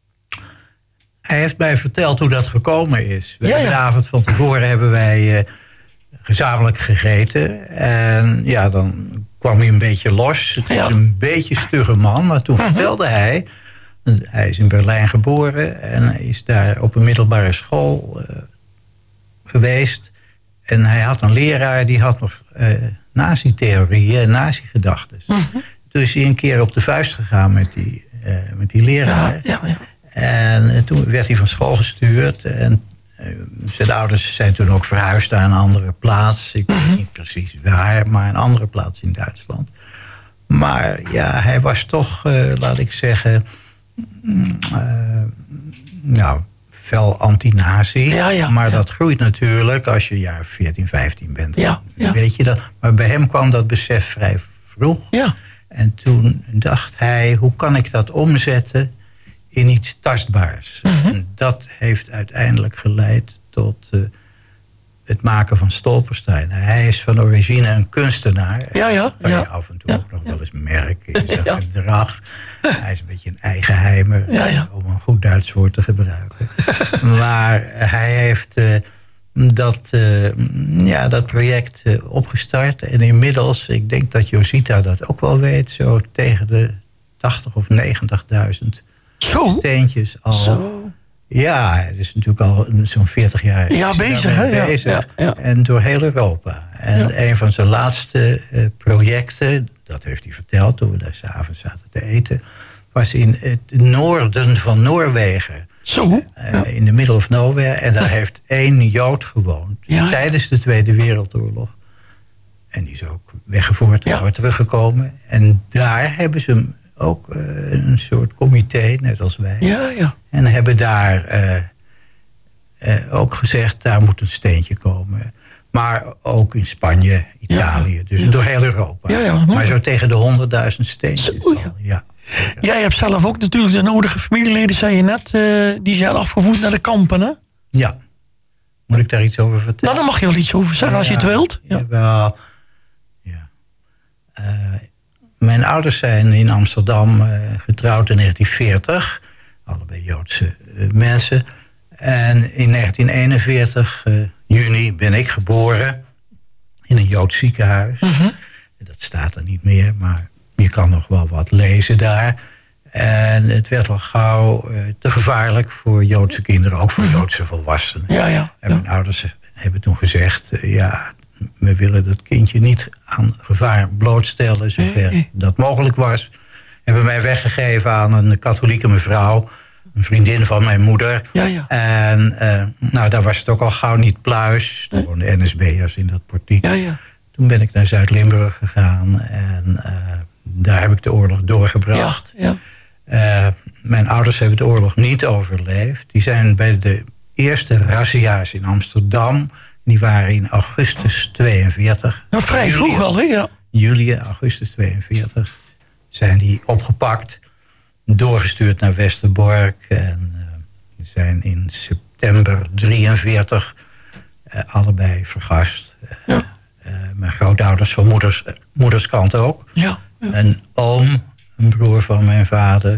Hij heeft mij verteld hoe dat gekomen is. Ja, ja. De avond van tevoren hebben wij uh, gezamenlijk gegeten. En ja, dan kwam hij een beetje los. Het is ja. een beetje stugge man. Maar toen uh-huh. vertelde hij... Hij is in Berlijn geboren. En hij is daar op een middelbare school uh, geweest. En hij had een leraar die had nog uh, nazi-theorieën en nazi-gedachten. Uh-huh. Toen is hij een keer op de vuist gegaan met die, uh, met die leraar. Ja, ja, ja. En toen werd hij van school gestuurd. En zijn ouders zijn toen ook verhuisd naar een andere plaats. Ik weet niet precies waar, maar een andere plaats in Duitsland. Maar ja, hij was toch, uh, laat ik zeggen... Uh, nou, fel anti-nazi. Ja, ja, maar ja. dat groeit natuurlijk als je jaar veertien, vijftien bent. Ja, ja. Weet je dat? Maar bij hem kwam dat besef vrij vroeg. Ja. En toen dacht hij, hoe kan ik dat omzetten in iets tastbaars. Mm-hmm. En dat heeft uiteindelijk geleid tot uh, het maken van stolpersteinen. Hij is van origine een kunstenaar. Ja, ja. Kan je ja. af en toe ja, ook nog ja. wel eens merken in zijn ja. gedrag. Hij is een beetje een eigenheimer, ja, ja. om een goed Duits woord te gebruiken. Maar hij heeft uh, dat, uh, ja, dat project uh, opgestart. En inmiddels, ik denk dat Josita dat ook wel weet, zo tegen de tachtig of negentigduizend steentjes al. Zo. Ja, het is natuurlijk al zo'n veertig jaar ja, bezig, hè? bezig. Ja, ja, ja. En door heel Europa. En ja. een van zijn laatste uh, projecten, dat heeft hij verteld toen we daar 's avonds zaten te eten, was in het noorden van Noorwegen. Zo? Uh, ja. In de middle of nowhere. En daar heeft één Jood gewoond ja. tijdens de Tweede Wereldoorlog. En die is ook weggevoerd en ja. teruggekomen. En daar hebben ze hem ook uh, een soort comité, net als wij. Ja, ja. En hebben daar uh, uh, ook gezegd, daar moet een steentje komen. Maar ook in Spanje, Italië, ja. dus ja. door heel Europa. Ja, ja, maar zo tegen de honderdduizend steentjes. Zo, ja. Ja. Jij hebt zelf ook natuurlijk de nodige familieleden, zei je net, uh, die zijn afgevoerd naar de kampen, hè? Ja. Moet ik daar iets over vertellen? Nou, daar mag je wel iets over zeggen, ja, als je het wilt. Ja. Wel, ja. Uh, mijn ouders zijn in Amsterdam uh, getrouwd in negentien veertig. Allebei Joodse uh, mensen. En in negentien eenenveertig, uh, juni, ben ik geboren in een Joods ziekenhuis. Uh-huh. Dat staat er niet meer, maar je kan nog wel wat lezen daar. En het werd al gauw uh, te gevaarlijk voor Joodse kinderen, ook voor Joodse volwassenen. Ja, ja, en mijn ja. ouders hebben toen gezegd, uh, ja, we willen dat kindje niet aan gevaar blootstellen, zover nee, nee. dat mogelijk was. Hebben mij weggegeven aan een katholieke mevrouw, een vriendin van mijn moeder. Ja, ja. En uh, nou, daar was het ook al gauw niet pluis. Er woonden N S B'ers in dat portiek. Ja, ja. Toen ben ik naar Zuid-Limburg gegaan en uh, daar heb ik de oorlog doorgebracht. Ja, ja. Uh, mijn ouders hebben de oorlog niet overleefd. Die zijn bij de eerste razzia's in Amsterdam, die waren in augustus tweeënveertig. Nou, vrij vroeg al, hè? Ja. Juli, augustus tweeënveertig zijn die opgepakt, doorgestuurd naar Westerbork en uh, zijn in september drieënveertig uh, allebei vergast. Uh, ja. uh, mijn grootouders van moeders, uh, moederskant ook. Ja. Ja. Een oom, een broer van mijn vader.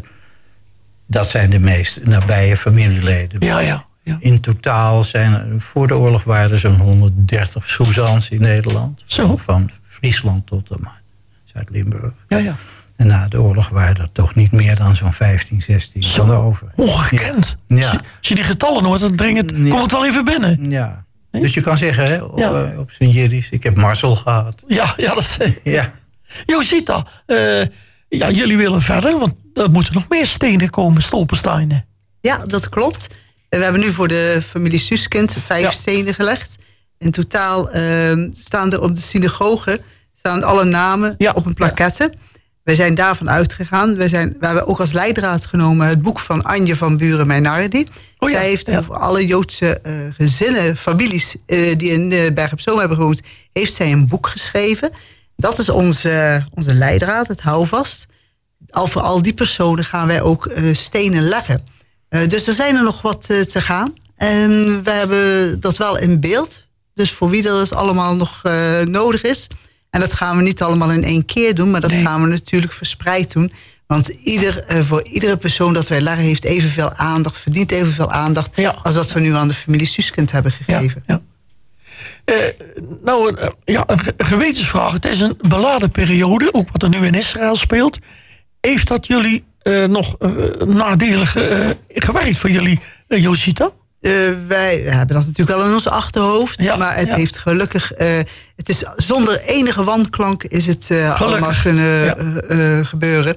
Dat zijn de meest nabije familieleden. Ja, ja, ja. In totaal zijn er, voor de oorlog waren er zo'n honderddertig Soezans in Nederland. Zo. Van Friesland tot uh, Zuid-Limburg. Ja, ja. En na de oorlog waren er toch niet meer dan zo'n vijftien, zestien Zo, over. Ongekend. Ja. Als, je, als je die getallen hoort, dan dringend, ja. komt het wel even binnen. Ja. Dus je kan zeggen, hè, op, ja. uh, op zijn Jiddisch, ik heb Marcel gehad. Ja, ja, dat is... Ja. Josita, uh, ja, jullie willen verder, want er moeten nog meer stenen komen, stolpersteinen. Ja, dat klopt. We hebben nu voor de familie Suskind vijf ja. stenen gelegd. In totaal uh, staan er op de synagoge staan alle namen ja. op een plaquette. Ja. Wij zijn daarvan uitgegaan. Wij, zijn, we hebben ook als leidraad genomen het boek van Anje van Buren-Meinardi. Oh ja, Zij heeft ja. over alle Joodse uh, gezinnen, families uh, die in uh, Berg op Zoom hebben gewoond, heeft zij een boek geschreven. Dat is onze, onze leidraad, het houvast. Al voor al die personen gaan wij ook uh, stenen leggen. Uh, dus er zijn er nog wat uh, te gaan. En we hebben dat wel in beeld. Dus voor wie dat allemaal nog uh, nodig is. En dat gaan we niet allemaal in één keer doen, maar dat nee. gaan we natuurlijk verspreid doen. Want ieder, uh, voor iedere persoon dat wij leggen heeft evenveel aandacht, verdient evenveel aandacht, ja. als dat we nu aan de familie Suskind hebben gegeven. Ja, ja. Uh, nou, uh, ja, een gewetensvraag. Het is een beladen periode, ook wat er nu in Israël speelt. Heeft dat jullie uh, nog uh, nadelig uh, gewerkt voor jullie, uh, Josita? Uh, wij hebben dat natuurlijk wel in ons achterhoofd. Ja, maar het ja. heeft gelukkig... Uh, het is zonder enige wanklank is het uh, allemaal kunnen ja. uh, uh, gebeuren.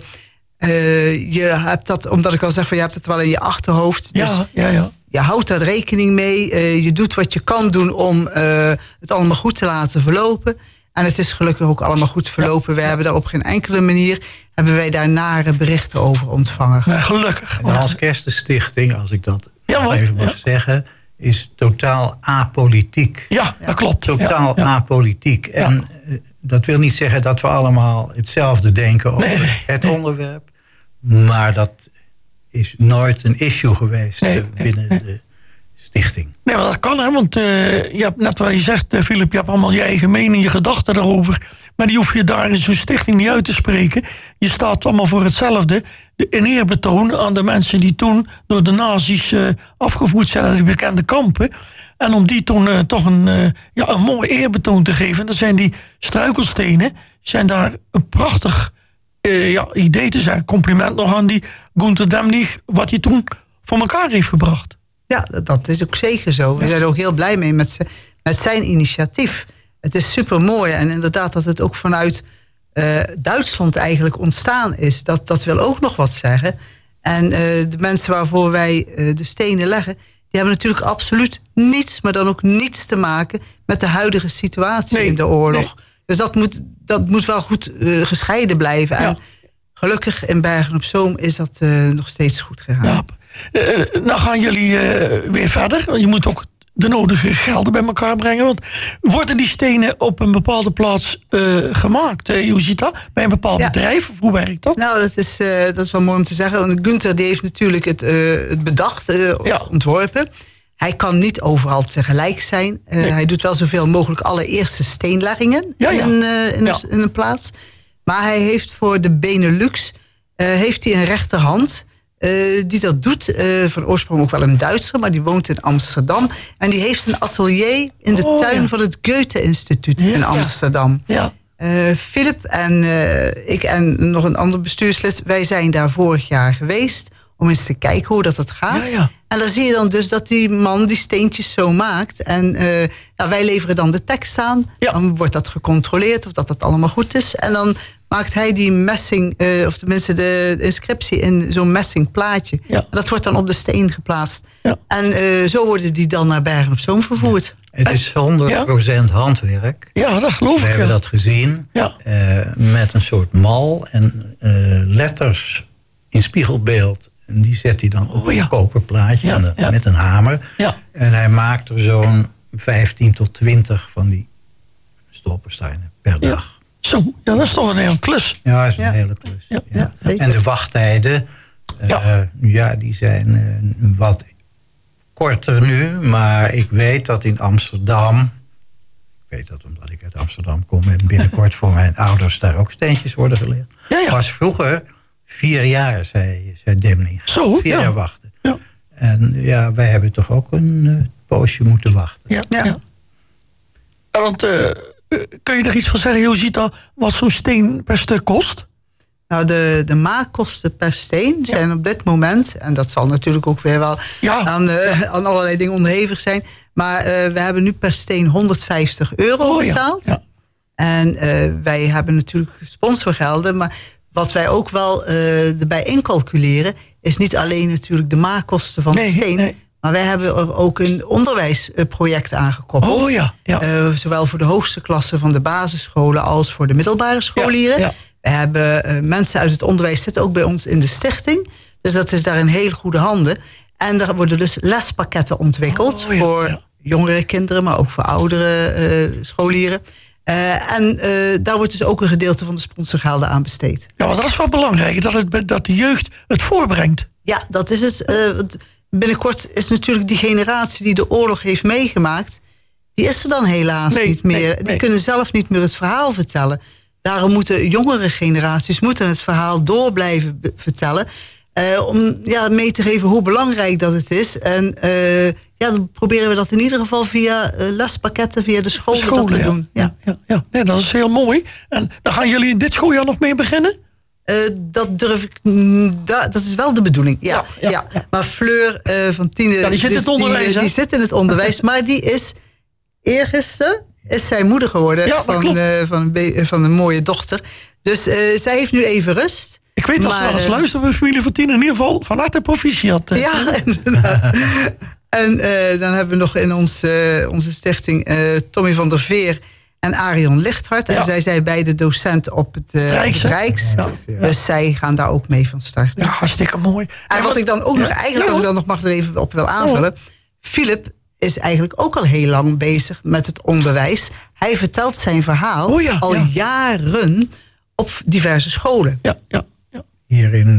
Uh, je hebt dat, omdat ik al zeg, van, je hebt het wel in je achterhoofd. Dus ja, ja, ja. je houdt daar rekening mee. Uh, je doet wat je kan doen om uh, het allemaal goed te laten verlopen. En het is gelukkig ook allemaal goed verlopen. Ja. We hebben daar op geen enkele manier... hebben wij daar nare berichten over ontvangen. Nee, gelukkig. De Hans Kerstenstichting, als ik dat ja, even mag ja. zeggen, is totaal apolitiek. Ja, dat klopt. Totaal ja, ja. apolitiek. En ja. dat wil niet zeggen dat we allemaal hetzelfde denken over nee, nee, het nee. onderwerp. Maar dat is nooit een issue geweest Nee, uh, binnen nee, nee. de stichting. Nee, maar dat kan, hè, want uh, je hebt net wat je zegt, uh, Philip, je hebt allemaal je eigen mening, je gedachten daarover. Maar die hoef je daar in zo'n stichting niet uit te spreken. Je staat allemaal voor hetzelfde. De, een eerbetoon aan de mensen die toen door de nazi's uh, afgevoerd zijn naar de bekende kampen. En om die toen uh, toch een, uh, ja, een mooi eerbetoon te geven. Dan zijn die struikelstenen, zijn daar een prachtig uh, ja, idee te zijn. Compliment nog aan die Gunther Demnig, wat hij toen voor elkaar heeft gebracht. Ja, dat is ook zeker zo. We ja. zijn er ook heel blij mee met, met zijn initiatief. Het is super mooi en inderdaad dat het ook vanuit uh, Duitsland eigenlijk ontstaan is. Dat, dat wil ook nog wat zeggen. En uh, de mensen waarvoor wij uh, de stenen leggen, die hebben natuurlijk absoluut niets, maar dan ook niets te maken met de huidige situatie nee, in de oorlog. Nee. Dus dat moet, dat moet wel goed uh, gescheiden blijven. Ja. En gelukkig in Bergen op Zoom is dat uh, nog steeds goed gegaan. Ja. Uh, nou gaan jullie uh, weer verder. Je moet ook de nodige gelden bij elkaar brengen. Want worden die stenen op een bepaalde plaats uh, gemaakt? Uh, hoe ziet dat? Bij een bepaald ja. bedrijf? Of hoe werkt dat? Nou, dat is, uh, dat is wel mooi om te zeggen. Want Gunther die heeft natuurlijk het, uh, het bedacht, uh, ja. ontworpen. Hij kan niet overal tegelijk zijn. Uh, nee. Hij doet wel zoveel mogelijk alle eerste steenleggingen ja, ja. in, uh, in, ja. een, in een plaats. Maar hij heeft voor de Benelux uh, heeft hij een rechterhand Uh, die dat doet, uh, van oorsprong ook wel een Duitser, maar die woont in Amsterdam. En die heeft een atelier in de oh, tuin ja. van het Goethe-instituut ja, in Amsterdam. Ja. Ja. Uh, Philip en uh, ik en nog een ander bestuurslid, wij zijn daar vorig jaar geweest om eens te kijken hoe dat, dat gaat. Ja, ja. En dan zie je dan dus dat die man die steentjes zo maakt. En uh, ja, wij leveren dan de tekst aan. Ja. Dan wordt dat gecontroleerd of dat dat allemaal goed is. En dan maakt hij die messing, uh, of tenminste de inscriptie in zo'n messing plaatje. Ja. En dat wordt dan op de steen geplaatst. Ja. En uh, zo worden die dan naar Bergen op Zoom vervoerd. Ja. Het is honderd procent ja. handwerk. Ja, dat geloof ik. We hebben ja. dat gezien. Ja. Uh, met een soort mal en uh, letters in spiegelbeeld. En die zet hij dan op oh, ja. een koperplaatje ja, ja. met een hamer. Ja. En hij maakt er zo'n vijftien tot twintig van die stolpersteinen per dag. Ja. Zo, ja, dat is toch een hele klus. Ja, dat is een ja. hele klus. Ja, ja. Ja. En de wachttijden, ja. Uh, ja, die zijn uh, wat korter nu. Maar ik weet dat in Amsterdam, ik weet dat omdat ik uit Amsterdam kom en binnenkort voor mijn ouders daar ook steentjes worden gelegd. Ja, ja. Was vroeger vier jaar, zei, zei Demnig. Zo, vier ja. jaar wachten. Ja. En ja, wij hebben toch ook een uh, poosje moeten wachten. Ja, ja. ja. Want uh, kun je er iets van zeggen? Hoe ziet dat wat zo'n steen per stuk kost? Nou, de, de maakkosten per steen ja. zijn op dit moment, en dat zal natuurlijk ook weer wel ja. aan, uh, aan allerlei dingen onderhevig zijn, maar uh, we hebben nu per steen honderdvijftig euro oh, betaald. Ja. Ja. En uh, wij hebben natuurlijk sponsorgelden, maar wat wij ook wel uh, erbij incalculeren is niet alleen natuurlijk de maakkosten van nee, de steen, nee. maar wij hebben er ook een onderwijsproject aangekoppeld. Oh, ja, ja. Uh, zowel voor de hoogste klassen van de basisscholen als voor de middelbare scholieren. Ja, ja. We hebben uh, mensen uit het onderwijs zitten ook bij ons in de stichting. Dus dat is daar in hele goede handen. En er worden dus lespakketten ontwikkeld oh, ja, voor ja. jongere kinderen, maar ook voor oudere uh, scholieren. Uh, en uh, daar wordt dus ook een gedeelte van de sponsorgelden aan besteed. Ja, maar dat is wel belangrijk, dat, het, dat de jeugd het voorbrengt. Ja, dat is het. Uh, binnenkort is natuurlijk die generatie die de oorlog heeft meegemaakt, die is er dan helaas nee, niet meer. Nee, nee. Die kunnen zelf niet meer het verhaal vertellen. Daarom moeten jongere generaties moeten het verhaal door blijven b- vertellen. Uh, om ja, mee te geven hoe belangrijk dat het is. En uh, ja, dan proberen we dat in ieder geval via uh, lespakketten, via de scholen, scholen, dat te ja. doen. Ja. Ja, ja, ja. Nee, dat is heel mooi. En dan gaan jullie dit schooljaar nog mee beginnen? Uh, dat durf ik. Da, dat is wel de bedoeling. Ja, ja, ja, ja. ja. Maar Fleur uh, van Tiene, ja, die zit in het onderwijs. Die, die zit in het onderwijs, maar die is eergisteren is zij moeder geworden ja, van, uh, van, een van een mooie dochter. Dus uh, zij heeft nu even rust. Ik weet dat maar, ze wel eens luisteren bij familie van Tiene. In ieder geval van harte proficiat. Uh. Ja, inderdaad. En uh, dan hebben we nog in ons, uh, onze stichting uh, Tommy van der Veer en Arion Lichthart. Ja. En zij zijn beide docent op het, uh, Rijks. Het Rijks. Ja. Dus zij gaan daar ook mee van start. Ja, hartstikke mooi. En, en wat, wat ik dan ook ja. nog eigenlijk, ja. als ik dan nog mag er even op wil aanvullen. Oh. Philip is eigenlijk ook al heel lang bezig met het onderwijs. Hij vertelt zijn verhaal oh ja, al ja. jaren op diverse scholen. Ja, ja, ja. Hier in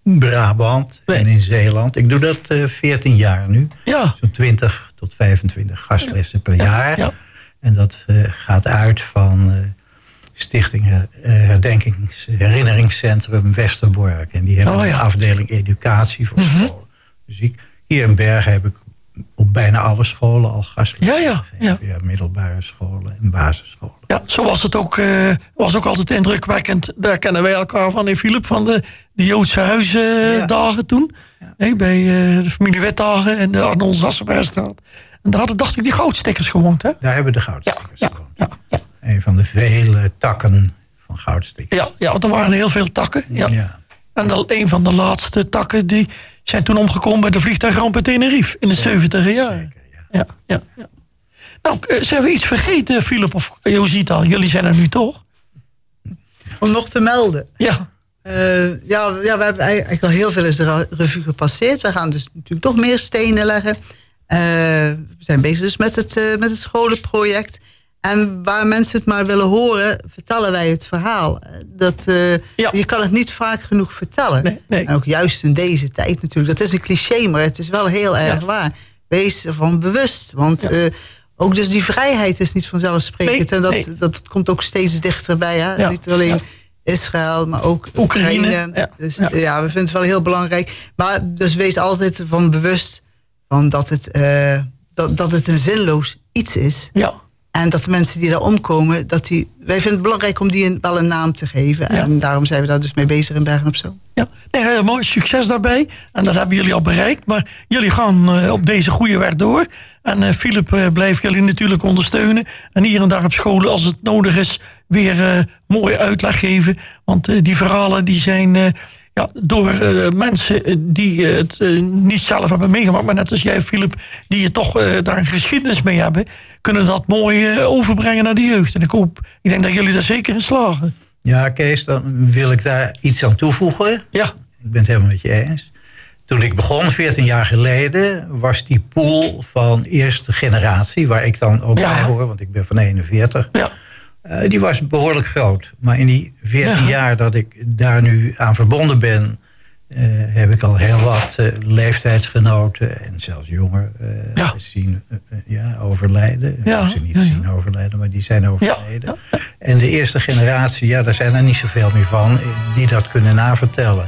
Brabant nee. en in Zeeland. Ik doe dat uh, veertien jaar nu. Ja. Zo'n twintig tot vijfentwintig gastlessen ja. per jaar. Ja. En dat uh, gaat uit van uh, Stichting uh, Herdenkings Herinneringscentrum Westerbork. En die hebben oh, ja. een afdeling educatie voor mm-hmm. scholen. Dus ik, hier in Bergen heb ik op bijna alle scholen al gastlessen. Ja, ja, ja. ja, middelbare scholen en basisscholen. Ja, zo was het ook, uh, was ook altijd indrukwekkend. Daar kennen wij elkaar van in Philip, van de, de Joodse huizendagen ja. toen. Ja. Hey, bij uh, de familie Wethagen en de Arnold Zassenbergstraat. En daar hadden, dacht ik, die goudstickers gewoond, hè? Daar hebben de goudstickers ja, gewoond. Ja, ja, ja. Een van de vele takken van goudstickers. Ja, ja, want er waren heel veel takken. Ja. Ja. En dan een van de laatste takken die zijn toen omgekomen bij de vliegtuigramp in Tenerife in de zeventiger jaren. Ja. Ja, ja, ja. Nou, zijn we iets vergeten, Philip of Josita? Jullie zijn er nu toch? Om nog te melden. Ja. Uh, ja, ja, we hebben eigenlijk al heel veel is de revue gepasseerd. We gaan dus natuurlijk toch meer stenen leggen. Uh, we zijn bezig dus met het, uh, met het scholenproject. En waar mensen het maar willen horen, vertellen wij het verhaal. Dat, uh, ja. Je kan het niet vaak genoeg vertellen. Nee, nee. En ook juist in deze tijd natuurlijk. Dat is een cliché, maar het is wel heel erg ja. waar. Wees ervan bewust. Want ja. uh, ook dus die vrijheid is niet vanzelfsprekend. Nee, en dat, nee. dat, dat komt ook steeds dichterbij. Hè? Ja. Niet alleen ja. Israël, maar ook Oekraïne. Oekraïne. Ja. Dus ja. ja, we vinden het wel heel belangrijk. Maar dus wees altijd ervan bewust van dat, het, uh, dat, dat het een zinloos iets is. Ja. En dat de mensen die daar omkomen, dat die, wij vinden het belangrijk om die een, wel een naam te geven. Ja. En daarom zijn we daar dus mee bezig in Bergen op Zoom. Ja, nee, heel mooi. Succes daarbij. En dat hebben jullie al bereikt. Maar jullie gaan uh, op deze goede weg door. En uh, Philip uh, blijft jullie natuurlijk ondersteunen. En hier en daar op scholen, als het nodig is, weer uh, mooie uitleg geven. Want uh, die verhalen die zijn uh, ja, door uh, mensen die uh, het uh, niet zelf hebben meegemaakt, maar net als jij, Philip, die je toch uh, daar een geschiedenis mee hebben, kunnen dat mooi uh, overbrengen naar de jeugd. En ik hoop, ik denk dat jullie daar zeker in slagen. Ja, Kees, dan wil ik daar iets aan toevoegen. Ja. Ik ben het helemaal met je eens. Toen ik begon, veertien jaar geleden, was die pool van eerste generatie, waar ik dan ook ja. bij hoor, want ik ben van eenenveertig. Ja. Uh, die was behoorlijk groot. Maar in die veertien ja. jaar dat ik daar nu aan verbonden ben, uh, heb ik al heel wat uh, leeftijdsgenoten en zelfs jongeren uh, ja. zien uh, uh, ja, overlijden. Ja. Ze niet ja, ja. zien overlijden, maar die zijn overleden. Ja. Ja. En de eerste generatie, ja, daar zijn er niet zoveel meer van die dat kunnen navertellen.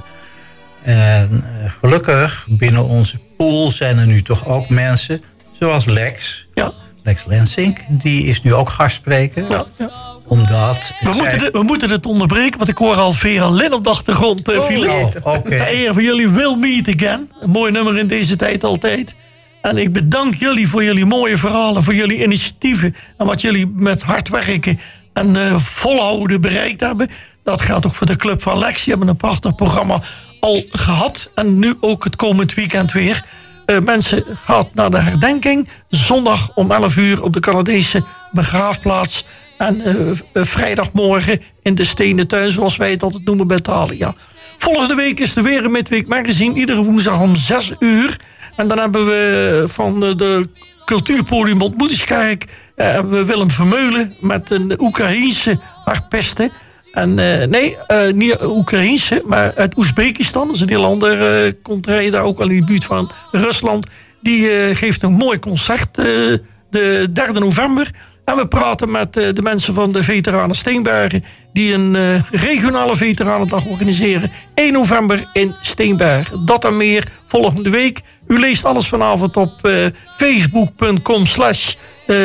En uh, gelukkig, binnen onze pool zijn er nu toch ook mensen, zoals Lex. Ja. Lex Lensink, die is nu ook gastspreker. Ja, ja. Omdat we, moeten de, we moeten het onderbreken, want ik hoor al Vera Lynn op de achtergrond. Uh, oh, oh, okay. Ter ere van jullie We'll Meet Again. Een mooi nummer in deze tijd altijd. En ik bedank jullie voor jullie mooie verhalen, voor jullie initiatieven. En wat jullie met hard werken en uh, volhouden bereikt hebben. Dat geldt ook voor de Club van Lex. Die hebben een prachtig programma al gehad. En nu ook het komend weekend weer. Uh, mensen, gaat naar de herdenking. Zondag om elf uur op de Canadese begraafplaats. En uh, uh, vrijdagmorgen in de Stenen Tuin, zoals wij het altijd noemen bij Thalia. Volgende week is er weer een Midweek Magazine. Iedere woensdag om zes uur. En dan hebben we van de, de Cultuurpodium Ontmoetingskerk uh, hebben we Willem Vermeulen met een Oekraïense harpiste. En uh, nee, uh, niet Oekraïense, maar uit Oezbekistan. Dat is een heel ander uh, contrée, daar ook al in de buurt van Rusland. Die uh, geeft een mooi concert uh, de derde november. En we praten met uh, de mensen van de Veteranen Steenbergen, die een uh, regionale veteranendag organiseren. één november in Steenbergen. Dat en meer volgende week. U leest alles vanavond op uh, facebook punt com slash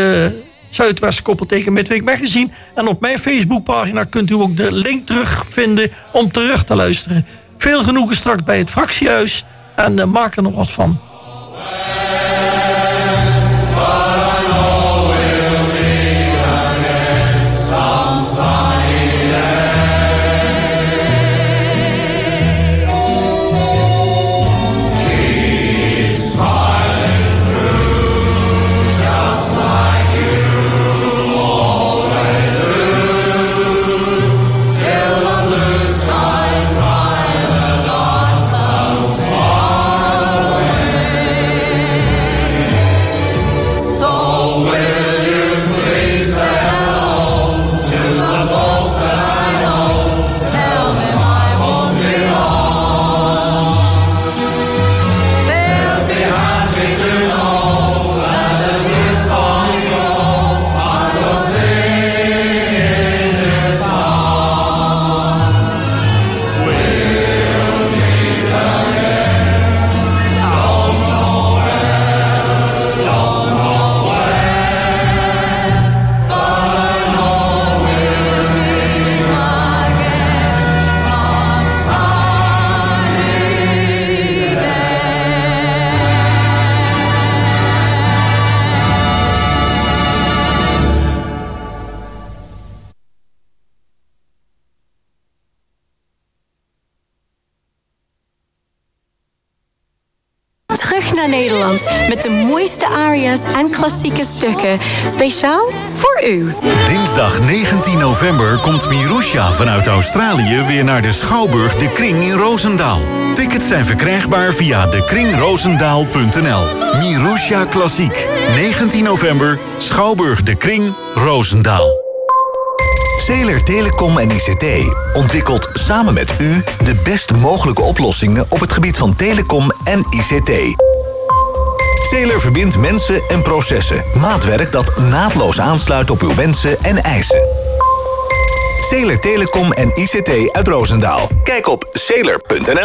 Zuidwest koppelteken Midweek Magazine. En op mijn Facebookpagina kunt u ook de link terugvinden om terug te luisteren. Veel genoegen straks bij het fractiehuis. En uh, maak er nog wat van. terug naar Nederland met de mooiste aria's en klassieke stukken. Speciaal voor u. Dinsdag negentien november komt Mirusha vanuit Australië weer naar de Schouwburg De Kring in Roosendaal. Tickets zijn verkrijgbaar via de kring roosendaal punt n l. Mirusha Klassiek. negentien november, Schouwburg De Kring, Roosendaal. Zeeler Telecom en I C T ontwikkelt samen met u de best mogelijke oplossingen op het gebied van telecom en I C T. Zeeler verbindt mensen en processen. Maatwerk dat naadloos aansluit op uw wensen en eisen. Zeeler Telecom en I C T uit Roosendaal. Kijk op zeeler punt n l.